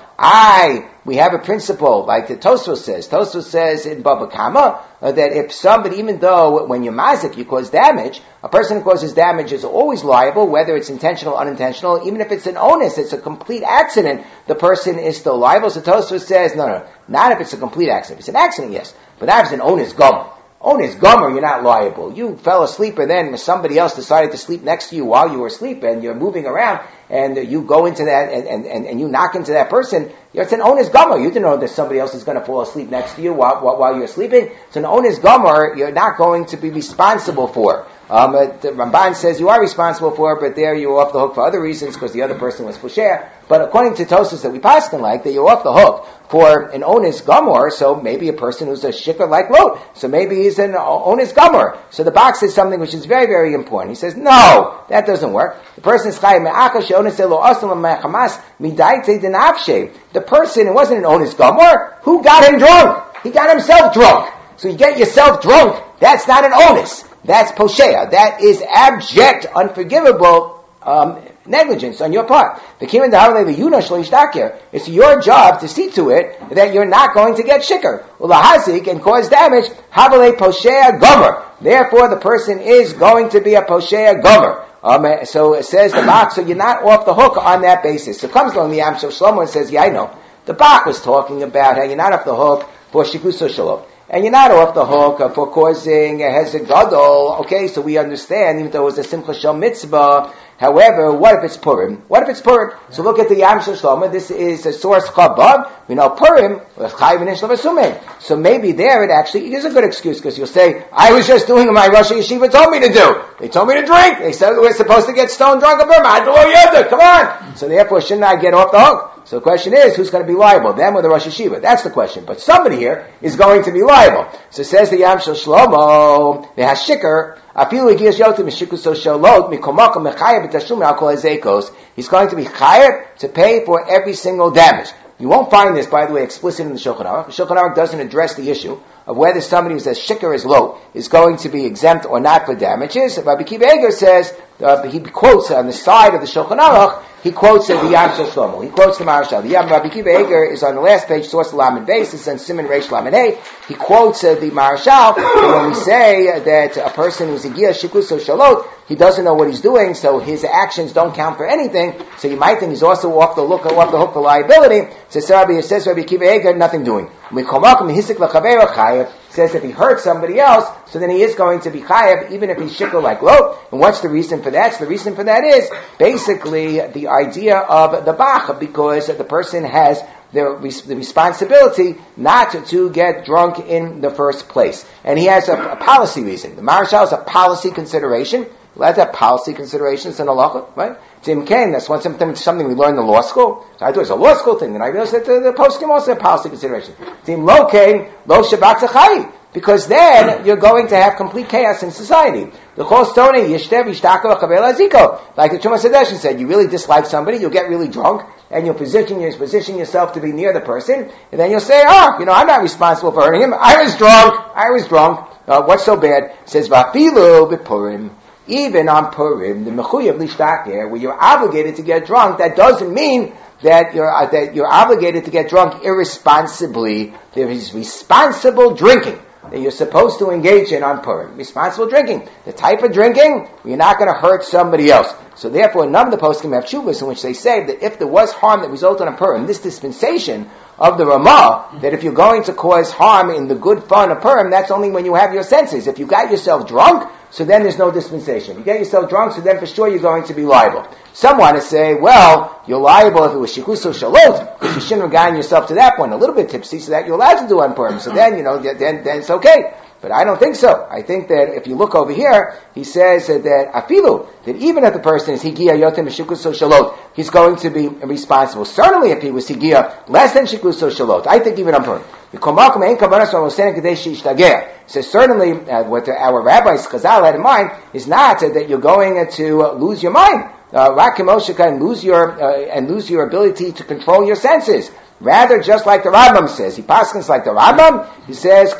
We have a principle, like the Tosfos says in Baba Kama, that if somebody, even though when you're mazik, you cause damage, a person who causes damage is always liable, whether it's intentional or unintentional. Even if it's an onus, it's a complete accident, the person is still liable. So Tosfos says, no, not if it's a complete accident. If it's an accident, yes, but not if it's an onus gomer. Onus gomer, you're not liable. You fell asleep and then somebody else decided to sleep next to you while you were asleep and you're moving around and you go into that and you knock into that person. It's an onus gomer. You didn't know that somebody else is going to fall asleep next to you while you're sleeping. It's an onus gomer you're not going to be responsible for. The Ramban says you are responsible for it, but there you're off the hook for other reasons because the other person was posher. But according to Tosfos that we paskin like, that you're off the hook for an onus gomor, so maybe a person who's a shikar like Lot, so maybe he's an onus gomor. So the box says something which is very, very important. He says, no, that doesn't work. The person is chayav me'akash onus elo aslam me'chamas midaite denafshe. The person, it wasn't an onus gomor, who got him drunk? He got himself drunk. So you get yourself drunk, that's not an onus. That's posheya. That is abject, unforgivable negligence on your part. It's your job to see to it that you're not going to get shikar. Ulahazik and cause damage. Havale posheya gomer. Therefore, the person is going to be a posheya gomer. So it says the Bach, so you're not off the hook on that basis. So it comes along the Yam Shel Shlomo and says, yeah, I know. The Bach was talking about how you're not off the hook for shikuso shalom. And you're not off the hook for causing a hezek gadol. Okay, so we understand, even though it was a simcha shel mitzvah. However, what if it's Purim? What if it's Purim? So look at the Yam Shel Shlomo. This is a source chabav. We know Purim was chayiv v'nish l'vasumei. So maybe there it actually is a good excuse because you'll say, I was just doing what my Rosh Yeshiva told me to do. They told me to drink. They said we're supposed to get stone drunk at Purim. Come on. So therefore, shouldn't I get off the hook? So the question is, who's going to be liable? Them or the Rosh Yeshiva? That's the question. But somebody here is going to be liable. So it says the Yam Shel Shlomo, the Hashikar, he's going to be chayav to pay for every single damage. You won't find this, by the way, explicit in the Shulchan Aruch. The Shulchan Aruch doesn't address the issue of whether somebody who says shikar is low is going to be exempt or not for damages. Rabbi Akiva Eiger says, he quotes on the side of the Shulchan Aruch, he quotes the Yam Shel Shlomo. He quotes the Maharshal. The Rabbi Akiva Eiger is on the last page, source Lamed Beis, it's on Siman Reish Lamed Hey. He quotes the Maharshal, and when we say that a person who's a Giyah Shikus or Shalot, he doesn't know what he's doing, so his actions don't count for anything, so you might think he's also off the hook for liability. So it says Rabbi Akiva Eiger, nothing doing. Says if he hurts somebody else, so then he is going to be chayav, even if he's shikar like Lot. And what's the reason for that? So the reason for that is basically the idea of the bach, because the person has the responsibility not to get drunk in the first place. And he has a policy reason. The Maharshal is a policy consideration. Let's have policy considerations in halacha, right? Tim Kain, that's something we learned in law school. So I thought it was a law school thing, and I realized that the poskim also have policy consideration. Tim Lo Kain, Lo Shabbat Tzachai. Because then you're going to have complete chaos in society. The Chol Stoni, Yishtev, Yishtaka, Chavel Aziko. Like the Chuma Sedeshin said, you really dislike somebody, you'll get really drunk, and you'll position yourself to be near the person, and then you'll say, I'm not responsible for hurting him. I was drunk. What's so bad? It says, Vafilu b'Purim. Even on Purim, the Mechuyev Lishtakir, where you're obligated to get drunk, that doesn't mean that you're obligated to get drunk irresponsibly. There is responsible drinking that you're supposed to engage in on Purim. Responsible drinking. The type of drinking, you're not going to hurt somebody else. So therefore, none of the poskim have tshuvas in which they say that if there was harm that resulted on Purim, this dispensation of the Ramah, that if you're going to cause harm in the good fun of Purim, that's only when you have your senses. If you got yourself drunk, so then there's no dispensation. You get yourself drunk, so then for sure you're going to be liable. Some want to say, well, you're liable if it was shikus or shalot, because you shouldn't have gotten yourself to that point a little bit tipsy, so that you're allowed to do on Purim. So then, then it's okay. But I don't think so. I think that if you look over here, he says that afilu, that even if the person is higia yotem shikus or shalot, he's going to be responsible. Certainly if he was higia less than shikus or shalot, I think even on Purim. So certainly, what our rabbis Chazal had in mind is not that you're going to lose your mind, and lose your ability to control your senses. Rather, just like the Rambam says, he paskins like the Rambam. He says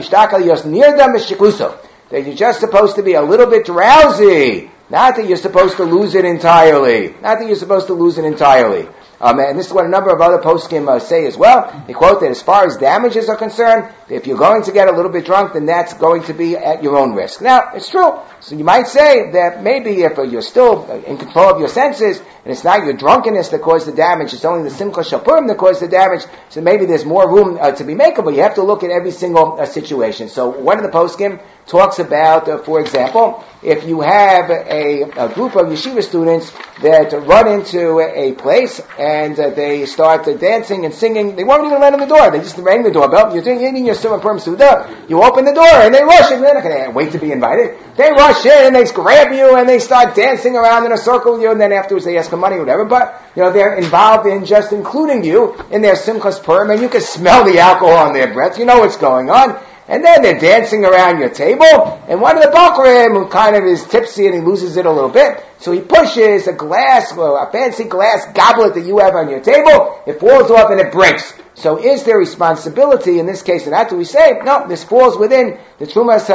that you're just supposed to be a little bit drowsy, not that you're supposed to lose it entirely. And this is what a number of other poskim say as well. They quote that as far as damages are concerned, if you're going to get a little bit drunk, then that's going to be at your own risk. Now, it's true. So you might say that maybe if you're still in control of your senses, and it's not your drunkenness that caused the damage, it's only the Simcha Shel Purim that caused the damage, so maybe there's more room to be makeable. You have to look at every single situation. So one of the poskim talks about, for example, if you have a group of yeshiva students that run into a place and they start dancing and singing, they won't even let in the door. They just ring the doorbell. You're eating your Surim Purim Suda. You open the door and they rush in. They're not going to wait to be invited. They rush in and they grab you and they start dancing around in a circle with you, and then afterwards they ask for money or whatever. But they're involved in just including you in their Simchas Purim, and you can smell the alcohol on their breath. You know what's going on. And then they're dancing around your table, and one of the Bachrim, who kind of is tipsy and he loses it a little bit, so he pushes a glass, or a fancy glass goblet that you have on your table, it falls off and it breaks. So is there responsibility in this case? And after we say, no, this falls within the Trumas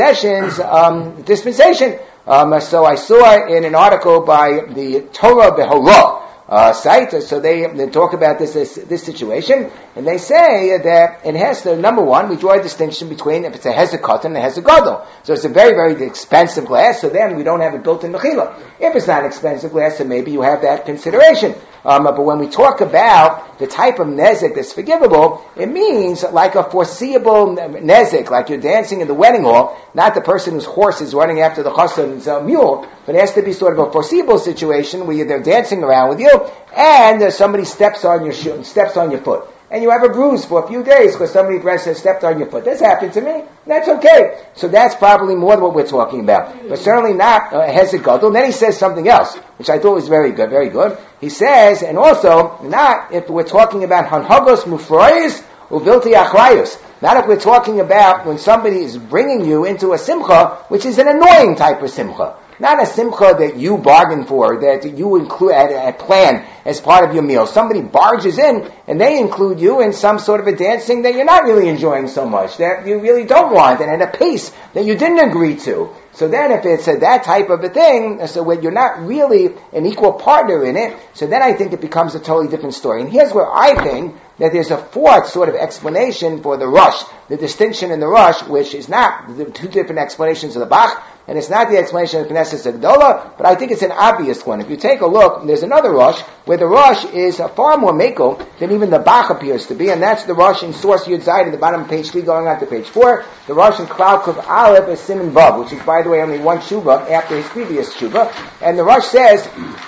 Hadeshin's dispensation. So I saw in an article by the Torah Behorah site, so they talk about this situation, and they say that it has to, number one, we draw a distinction between if it's a hezekatan and a hezegadol. So it's a very, very expensive glass, so then we don't have it built in mechila. If it's not an expensive glass, then maybe you have that consideration. But when we talk about the type of nezek that's forgivable, it means like a foreseeable nezek, like you're dancing in the wedding hall, not the person whose horse is running after the chassan's mule, but it has to be sort of a foreseeable situation where they're dancing around with you, and somebody steps on your shoe, steps on your foot. And you have a bruise for a few days because somebody has stepped on your foot. This happened to me. That's okay. So that's probably more than what we're talking about. But certainly not hezek gadol. Then he says something else, which I thought was very good, very good. He says, and also, not if we're talking about hanhagos mufrois uvilti achrayus. Not if we're talking about when somebody is bringing you into a simcha, which is an annoying type of simcha. Not a simcha that you bargain for, that you include a plan as part of your meal. Somebody barges in and they include you in some sort of a dancing that you're not really enjoying so much, that you really don't want, and at a pace that you didn't agree to. So then if it's that type of a thing, so when you're not really an equal partner in it, so then I think it becomes a totally different story. And here's where I think that there's a fourth sort of explanation for the rush, the distinction in the rush, which is not the two different explanations of the Bach, and it's not the explanation of Knesset Agdola, but I think it's an obvious one. If you take a look, there's another rush where the rush is far more meko than even the Bach appears to be, and that's the rush in Source Yud Zayin at the bottom of page 3 going on to page 4. The rush in Klal Kuf Aleph is Siman Vav, which is, by the way, only one Shuvah after his previous Shuvah. And the rush says,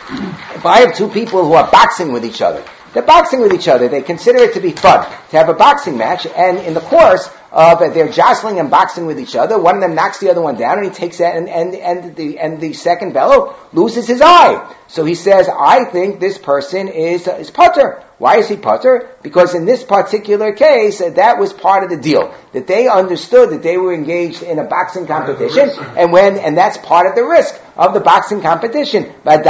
if I have two people who are boxing with each other, they're boxing with each other, they consider it to be fun, to have a boxing match, and in the course of they're jostling and boxing with each other, one of them knocks the other one down, and he takes that, and the second fellow loses his eye. So he says, I think this person is putter. Why is he putter? Because in this particular case, that was part of the deal. That they understood that they were engaged in a boxing competition, and that's part of the risk of the boxing competition. You have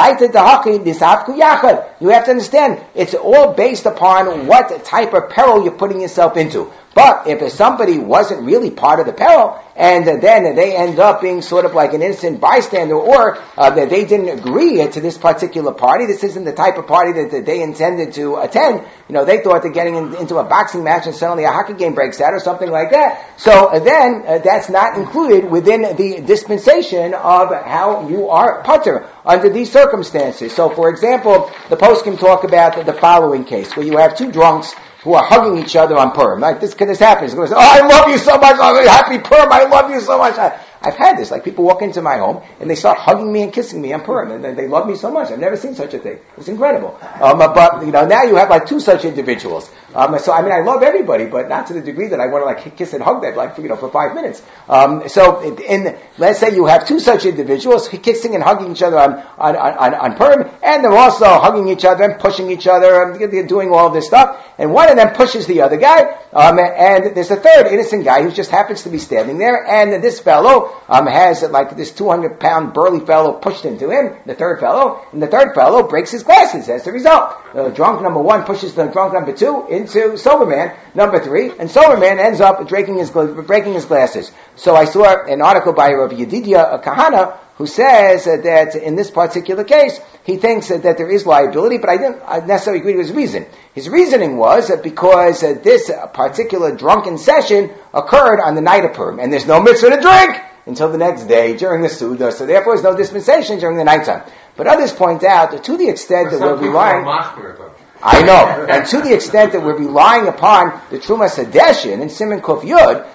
to understand, it's all based upon what type of peril you're putting yourself into. But if somebody wasn't really part of the peril, and then they end up being sort of like an innocent bystander, or that they didn't agree to this particular party, this isn't the type of party that they intended to attend, they thought they're getting into a boxing match and suddenly a hockey game breaks out or something like that. So then that's not included within the dispensation of how you are putter under these circumstances. So for example, the post can talk about the following case, where you have two drunks who are hugging each other on Purim. Like this happens. Say, I love you so much. Oh, happy Purim. I love you so much. I've had this. Like people walk into my home and they start hugging me and kissing me on Purim, and they love me so much. I've never seen such a thing. It's incredible. But now you have like two such individuals. So I love everybody, but not to the degree that I want to like kiss and hug them for 5 minutes. So let's say you have two such individuals kissing and hugging each other on Purim, and they're also hugging each other and pushing each other, and they're doing all this stuff. And one of them pushes the other guy, and there's a third innocent guy who just happens to be standing there, and this fellow has like this 200-pound burly fellow pushed into him, the third fellow, and the third fellow breaks his glasses as a result. Drunk number 1 pushes the drunk number 2 into sober man number 3, and sober man ends up breaking his glasses. So I saw an article by Rav Yedidia Kahana, who says that in this particular case, he thinks that there is liability, but I didn't necessarily agree with his reason. His reasoning was because this particular drunken session occurred on the night of Purim, and there's no mitzvah to drink until the next day during the Suda, so therefore there's no dispensation during the nighttime. But others point out that to the extent that we're relying... I know, and to the extent that we're relying upon the Trumas Hadeshin and Siman Kuf Yud,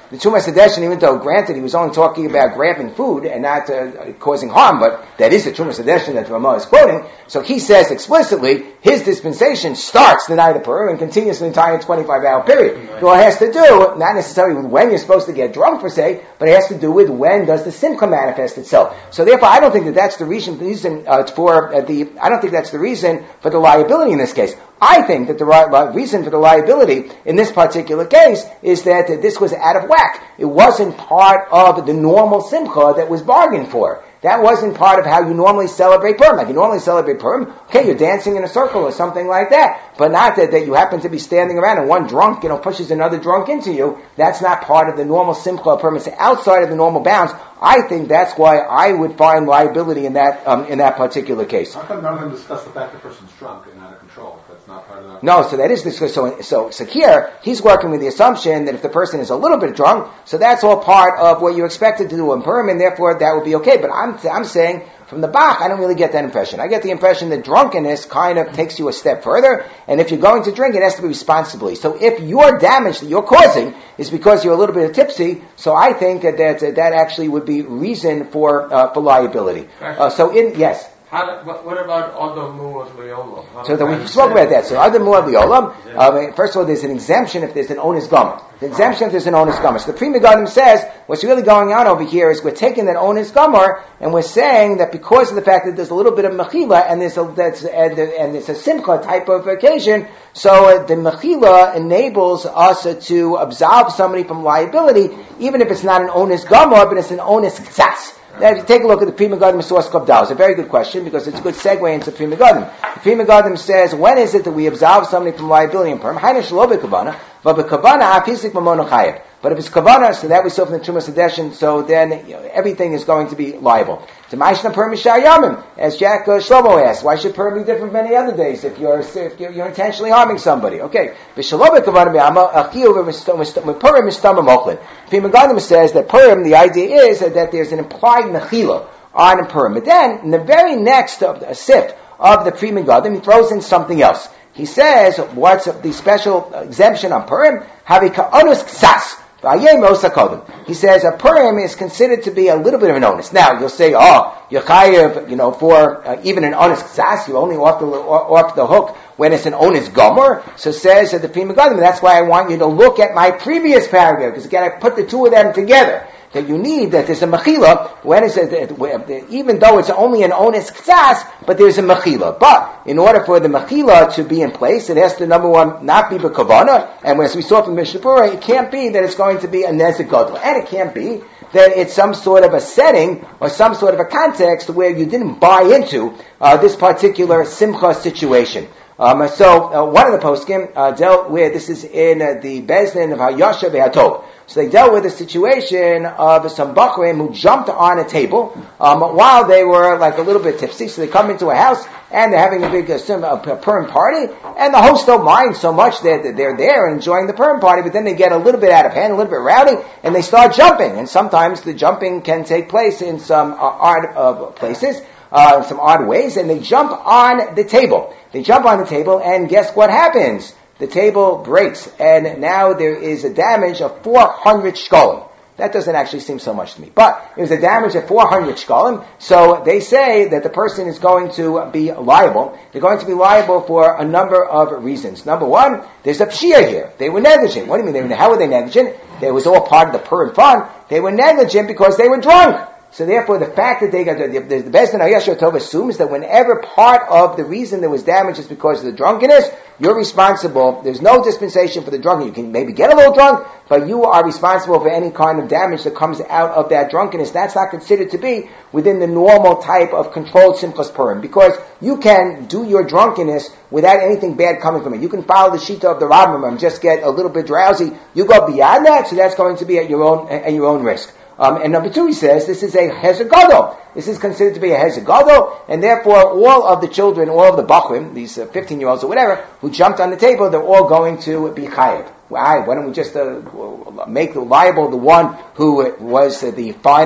the Tumas Hadeshin, even though granted he was only talking about grabbing food and not causing harm, but that is the Tumas Hadeshin that Ramah is quoting. So he says explicitly his dispensation starts the night of Purim and continues the entire 25-hour period. So it has to do not necessarily with when you're supposed to get drunk per se, but it has to do with when does the simcha manifest itself. So therefore, I don't think that that's the reason for I don't think that's the reason for the liability in this case. I think that the reason for the liability in this particular case is that this was out of whack. It wasn't part of the normal simcha that was bargained for. That wasn't part of how you normally celebrate Purim. Like you normally celebrate Purim, okay, you're dancing in a circle or something like that. But not that you happen to be standing around and one drunk, pushes another drunk into you. That's not part of the normal simcha of Purim. It's outside of the normal bounds. I think that's why I would find liability in that particular case. How come none of them discuss the fact the person's drunk and out of control? That's not part of that. No, so that is discussed. So here he's working with the assumption that if the person is a little bit drunk, so that's all part of what you expected to do in Purim, and therefore that would be okay. But I'm saying from the Bach, I don't really get that impression. I get the impression that drunkenness kind of takes you a step further, and if you're going to drink, it has to be responsibly. So if your damage that you're causing is because you're a little bit tipsy, so I think that actually would be reason for liability. Yes. What about other mu'ad li'olam? So we spoke about that. So other mu'ad li'olam, first of all, there's an exemption if there's an onus gomer. The exemption if there's an onus gomer. So the Pri Megadim says what's really going on over here is we're taking that onus gomer and we're saying that because of the fact that there's a little bit of mechila and it's a simcha type of occasion, so the mechila enables us to absolve somebody from liability, even if it's not an onus gomer, but it's an onus ktsas. Now, if you take a look at the Pri Megadim source Kabdal, it's a very good question because it's a good segue into Pri Megadim. The Pri Megadim says, when is it that we absolve somebody from liability in Purim? Haina shelo b'kavana, but b'kavana af hisik mamona chayev. But if it's kavana, so that we saw from the Tumas Hadeshin, so then everything is going to be liable. To Ma'ishna Purim Mishar Yamim, as Jack Shlomo asked, why should Purim be different from any other days if you're intentionally harming somebody? Okay, b'shelo b'kavana b'ama achiyu v'Purim mistama mochlin. Pri Megadim says that Purim, the idea is that there's an implied mechila on Purim. But then, in the very next sif of the Pri Megadim, he throws in something else. He says, what's the special exemption on Purim? Havi ka'onus ksas. He says a Purim is considered to be a little bit of an onus. Now, you'll say, you're chayiv, for even an onus ksas, you only off the hook when it's an onus gomer. So says the Pri Megadim, that's why I want you to look at my previous paragraph, because again, I put the two of them together. That you need, that there's a mechila, when is it, even though it's only an onus ktsas, but there's a mechila. But, in order for the mechila to be in place, it has to, number one, not be b'kavana, and as we saw from Mishnah Berurah, it can't be that it's going to be a nezik gadol, and it can't be that it's some sort of a setting, or some sort of a context where you didn't buy into this particular simcha situation. One of the poskim dealt with, this is in the Bezdin of Hayasha Be'atov. So they dealt with a situation of some Bachrim who jumped on a table while they were like a little bit tipsy. So they come into a house and they're having a big Purim party, and the host don't mind so much that they're there and enjoying the Purim party, but then they get a little bit out of hand, a little bit rowdy, and they start jumping. And sometimes the jumping can take place in some odd places, in some odd ways, and they jump on the table. They jump on the table, and guess what happens? The table breaks, and now there is a damage of 400 shkolim. That doesn't actually seem so much to me. But it was a damage of 400 shkolim, so they say that the person is going to be liable. They're going to be liable for a number of reasons. Number one, there's a pshia here. They were negligent. What do you mean? How were they negligent? It was all part of the Purim fun. They were negligent because they were drunk. So therefore, the fact that they got the best in Hayasha Tov assumes that whenever part of the reason there was damage is because of the drunkenness, you're responsible. There's no dispensation for the drunken. You can maybe get a little drunk, but you are responsible for any kind of damage that comes out of that drunkenness. That's not considered to be within the normal type of controlled Simchas Purim, because you can do your drunkenness without anything bad coming from it. You can follow the shita of the Rambam and just get a little bit drowsy. You go beyond that, so that's going to be at your own risk. And number two, he says, this is a Hezer Gadol. This is considered to be a Hezer Gadol, and therefore all of the children, all of the Bachrim, these 15-year-olds or whatever, who jumped on the table, they're all going to be Chayiv. Why don't we just make liable the one who was the final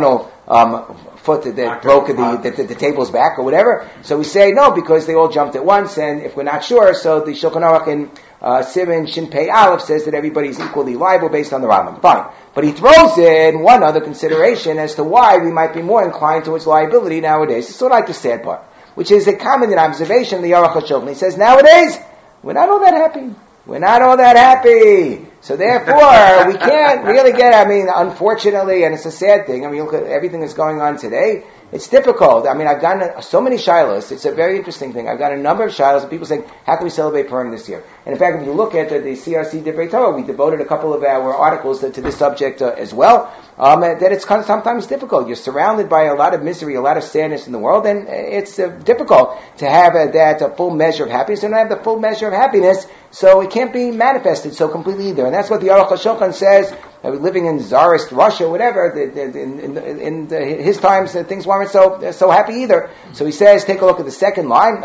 foot that broke the table's back or whatever. So we say no because they all jumped at once, and if we're not sure, so the Shulchan Aruch in Sivan Shin Pei Aleph says that everybody's equally liable based on the Rambam. Fine. But he throws in one other consideration as to why we might be more inclined towards liability nowadays. It's sort of like the sad part, which is a common observation in the Aruch HaShulchan. He says, nowadays, we're not all that happy. We're not all that happy. So therefore, we can't really unfortunately, and it's a sad thing, look at everything that's going on today, it's difficult. I've gotten so many shilas. It's a very interesting thing. I've got a number of shilas of people saying, how can we celebrate Purim this year? And in fact, if you look at the CRC Divrei Torah, we devoted a couple of our articles to this subject as well, that it's sometimes difficult. You're surrounded by a lot of misery, a lot of sadness in the world, and it's difficult to have that full measure of happiness. You don't have the full measure of happiness, so it can't be manifested so completely either. And that's what the Aruch HaShulchan says. Living in Tsarist Russia, whatever, in his times, things weren't so happy either. So he says, take a look at the second line.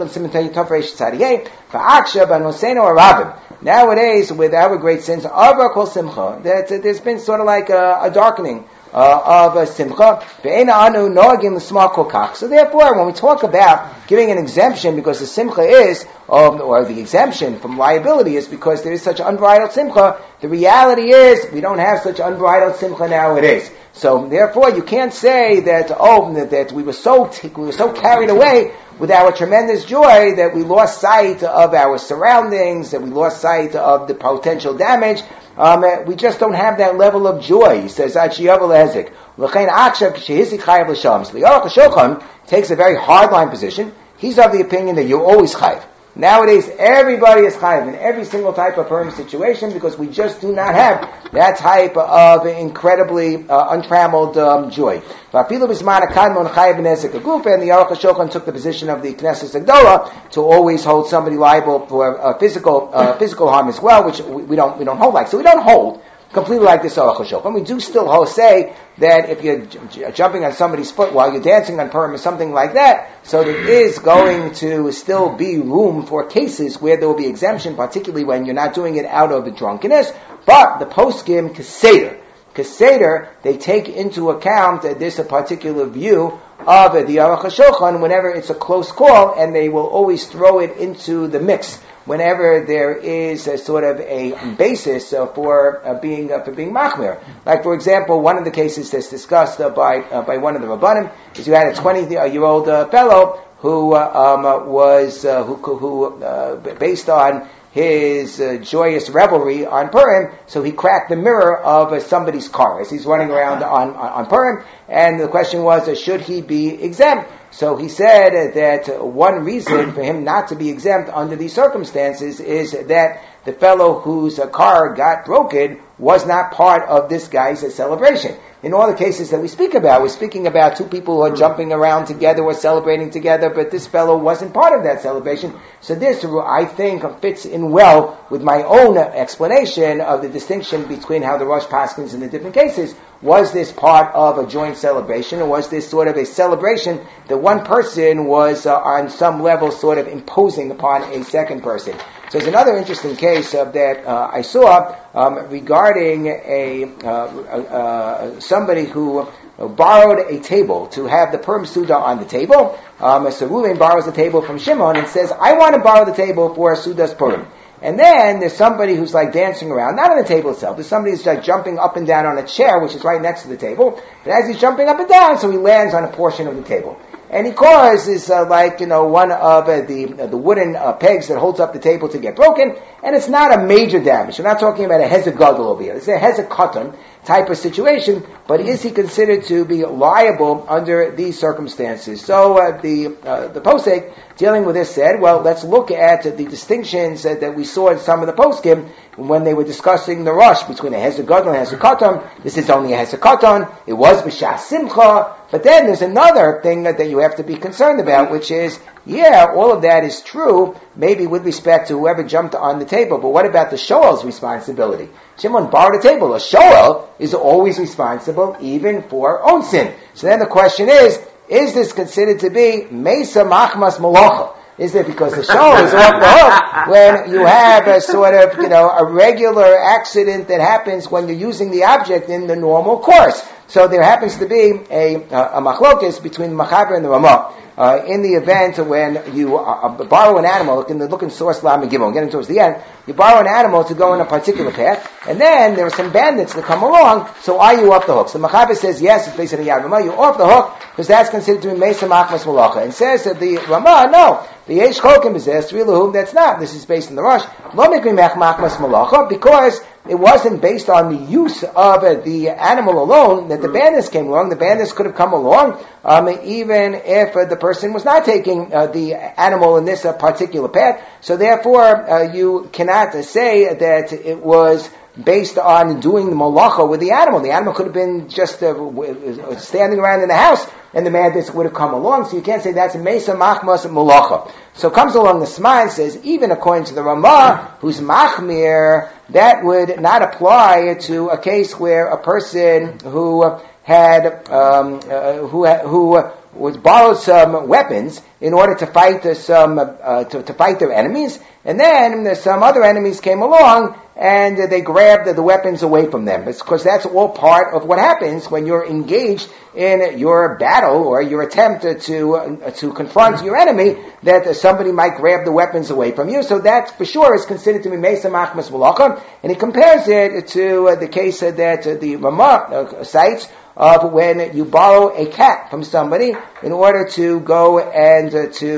Nowadays, with our great sins, that there's been sort of like a darkening of simcha. So therefore, when we talk about giving an exemption because the simcha is, or the exemption from liability is because there is such unbridled simcha, the reality is we don't have such unbridled simcha nowadays. So therefore, you can't say that that we were so carried away with our tremendous joy that we lost sight of our surroundings, that we lost sight of the potential damage. We just don't have that level of joy. He says, so the Aruch HaShulchan takes a very hardline position. He's of the opinion that you're always chayiv. Nowadays, everybody is chayiv in every single type of Purim situation because we just do not have that type of incredibly untrammeled joy. And the Aruch HaShulchan took the position of the Knesset Agdola to always hold somebody liable for physical harm as well, which we don't hold like. So we don't hold completely like this Aruch HaShulchan. We do still say that if you're jumping on somebody's foot while you're dancing on Purim or something like that, so there is going to still be room for cases where there will be exemption, particularly when you're not doing it out of drunkenness. But the poskim Keseder, they take into account this a particular view of the Aruch HaShulchan whenever it's a close call, and they will always throw it into the mix whenever there is a sort of a basis for being machmir. Like, for example, one of the cases that's discussed by one of the Rabbanim is you had a 20-year-old fellow who based on his joyous revelry on Purim, so he cracked the mirror of somebody's car as he's running around on Purim, and the question was, should he be exempt? So he said that one reason for him not to be exempt under these circumstances is that the fellow whose car got broken was not part of this guy's celebration. In all the cases that we speak about, we're speaking about two people who are jumping around together or celebrating together, but this fellow wasn't part of that celebration. So this, I think, fits in well with my own explanation of the distinction between how the Rosh paskins in the different cases. Was this part of a joint celebration, or was this sort of a celebration that one person was on some level sort of imposing upon a second person? So there's another interesting case that I saw regarding somebody who borrowed a table to have the Purim Suda on the table. So Reuven borrows the table from Shimon and says, I want to borrow the table for Suda's Purim. And then there's somebody who's like dancing around, not on the table itself. There's somebody who's like jumping up and down on a chair, which is right next to the table. But as he's jumping up and down, so he lands on a portion of the table. And he causes, one of the wooden pegs that holds up the table to get broken. And it's not a major damage. We're not talking about a hezek gadol over here. It's a hezek katan type of situation. But is he considered to be liable under these circumstances? So the posek dealing with this said, well, let's look at the distinctions that we saw in some of the poskim when they were discussing the rush between a hezek gadol and a hezek katan. This is only a hezek katan. It was b'shas simcha. But then there's another thing that you have to be concerned about, which is, all of that is true, maybe with respect to whoever jumped on the table, but what about the shoel's responsibility? Shimon borrowed a table. A shoel is always responsible, even for own sin. So then the question is this considered to be Mesa Machmas Malacha? Is it because the show is off the hook when you have a sort of, a regular accident that happens when you're using the object in the normal course? So there happens to be a machlokes between the Machaber and the Ramah. In the event when you borrow an animal, look in source Lam and Gimel, getting towards the end, you borrow an animal to go in a particular path, and then there are some bandits that come along, so are you off the hook? So the Machaber says, yes, it's based on the Yad Ramah, you're off the hook, because that's considered to be Mesa Machmas Malacha. And says that the Ramah, no, the Yesh Chokim is there, that's not. This is based on the Rosh. Lo Mikri Machmas Malacha, because it wasn't based on the use of the animal alone that the bandits came along. The bandits could have come along even if the person was not taking the animal in this particular path. So therefore, you cannot say that it was based on doing the malacha with the animal. The animal could have been just standing around in the house, and the bandits would have come along. So you can't say that's Mesa Machmas Malacha. So comes along the Sma and says, even according to the Ramah, who's Machmir, that would not apply to a case where a person who had was borrowed some weapons in order to fight to fight their enemies, and then some other enemies came along and they grabbed the weapons away from them. Because that's all part of what happens when you're engaged in your battle or your attempt to confront your enemy, that somebody might grab the weapons away from you. So that for sure is considered to be Mesa Machmas Malacha, and he compares it to the case that the Ramah cites of when you borrow a cat from somebody in order to go and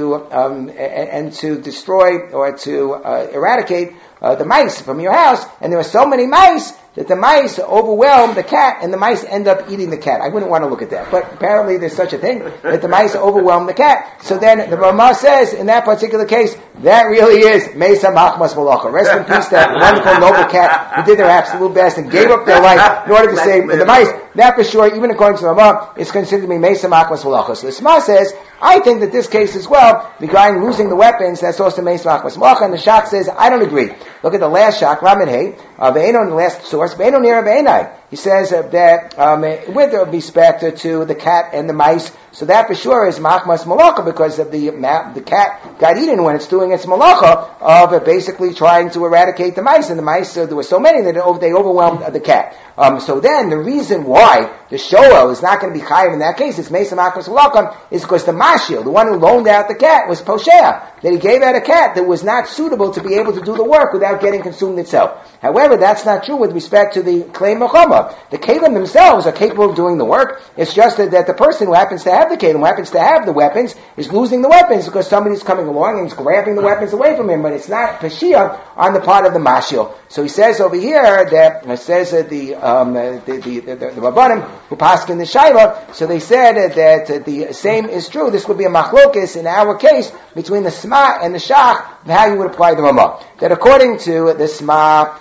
to destroy or to eradicate the mice from your house, and there are so many mice that the mice overwhelm the cat, and the mice end up eating the cat. I wouldn't want to look at that, but apparently there's such a thing, that the mice overwhelm the cat. So then the Ramah says, in that particular case, that really is Mesa Machmas Malacha. Rest in peace, that wonderful noble cat who did their absolute best and gave up their life in order to save the mice. That for sure, even according to the Ramah, is considered to be Mesa Machmas Malacha. So the Sma says, I think that this case as well, regarding losing the weapons, that's also Mesa Machmas Malacha, and the Shach says, I don't agree. Look at the last Shach, Lamed Hey, Ve'eno in the last source, Ve'eno Nira Ve'enai. He says that with respect to the cat and the mice, so that for sure is Machmas Malacha, because of the cat got eaten when it's doing its Malacha of basically trying to eradicate the mice, and the mice, there were so many that they overwhelmed the cat. So then the reason why the Shoel is not going to be chayiv in that case, it's Mesa Machmas Malacha, is because the Mashil, the one who loaned out the cat, was Poshea, that he gave out a cat that was not suitable to be able to do the work without getting consumed itself. However, that's not true with respect to the Klei Mechama. The Kalim themselves are capable of doing the work. It's just that the person who happens to have the Kalim, who happens to have the weapons, is losing the weapons because somebody's coming along and is grabbing the weapons away from him. But it's not Pashia on the part of the Mashil. So he says over here that it says that the Rabbanim who passed in the Shaila, so they said that the same is true. This would be a machlokes in our case between the Sma and the Shach, how you would apply the Ramah. That according to the Sma,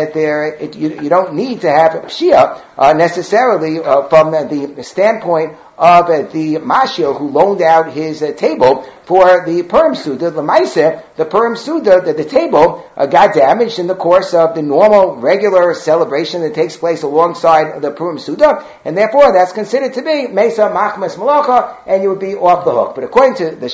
you don't need to have Pshia necessarily from the standpoint of the Mashil who loaned out his table for the Purim Suda. The Purim Suda, the table got damaged in the course of the normal, regular celebration that takes place alongside the Purim Suda, and therefore that's considered to be Mesa Machmas Malacha, and you would be off the hook. But according to the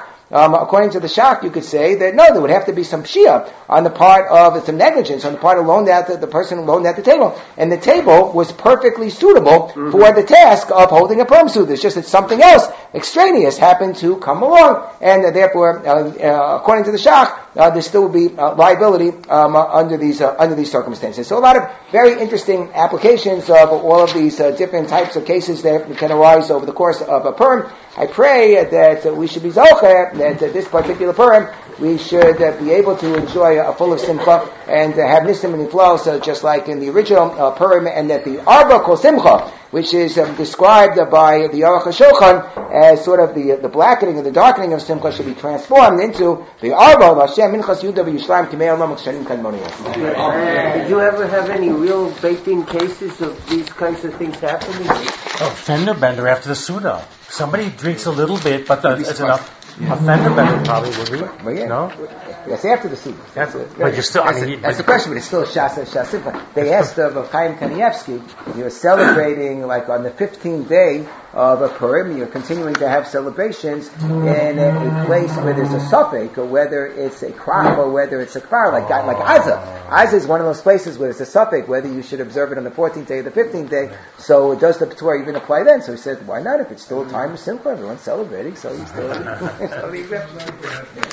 Shach, you could say that no, there would have to be some Shia on the part of some negligence on the part of the person who loaned out the table, and the table was perfectly suitable for the task of holding a Purim Suda. It's just that something else extraneous happened to come along, and therefore, according to the Shach, there still would be liability under these circumstances. So a lot of very interesting applications of all of these different types of cases that can arise over the course of a Purim. I pray that we should be zocher, that this particular Purim we should be able to enjoy a full of simcha and have nisim and niflos, just like in the original Purim, and that the Arba Kol Simcha, which is described by the Aruch HaShulchan as sort of the blackening and the darkening of simcha, should be transformed into the Arba of Hashem Minchas Yudah V'Yishlayim Kimei Olam Kshanim Kan Moniyah. Did you ever have any real baked-in cases of these kinds of things happening? Oh, fender bender after the Suda. Somebody drinks a little bit, but it's enough. A fender bender probably would be. Well, yeah. No? Yes, after the Suda. But you're still... That's the question, but it's still Shas. They asked of Chaim Kanievsky, he was celebrating like on the 15th day of a Purim. You're continuing to have celebrations in a place where there's a suffix, or whether it's a krach, or whether it's a kfar, like Azah. Azah is one of those places where it's a suffix, whether you should observe it on the 14th day or the 15th day. So does the Torah even apply then? So he said, why not? If it's still a time of simcha, everyone's celebrating, so he's still...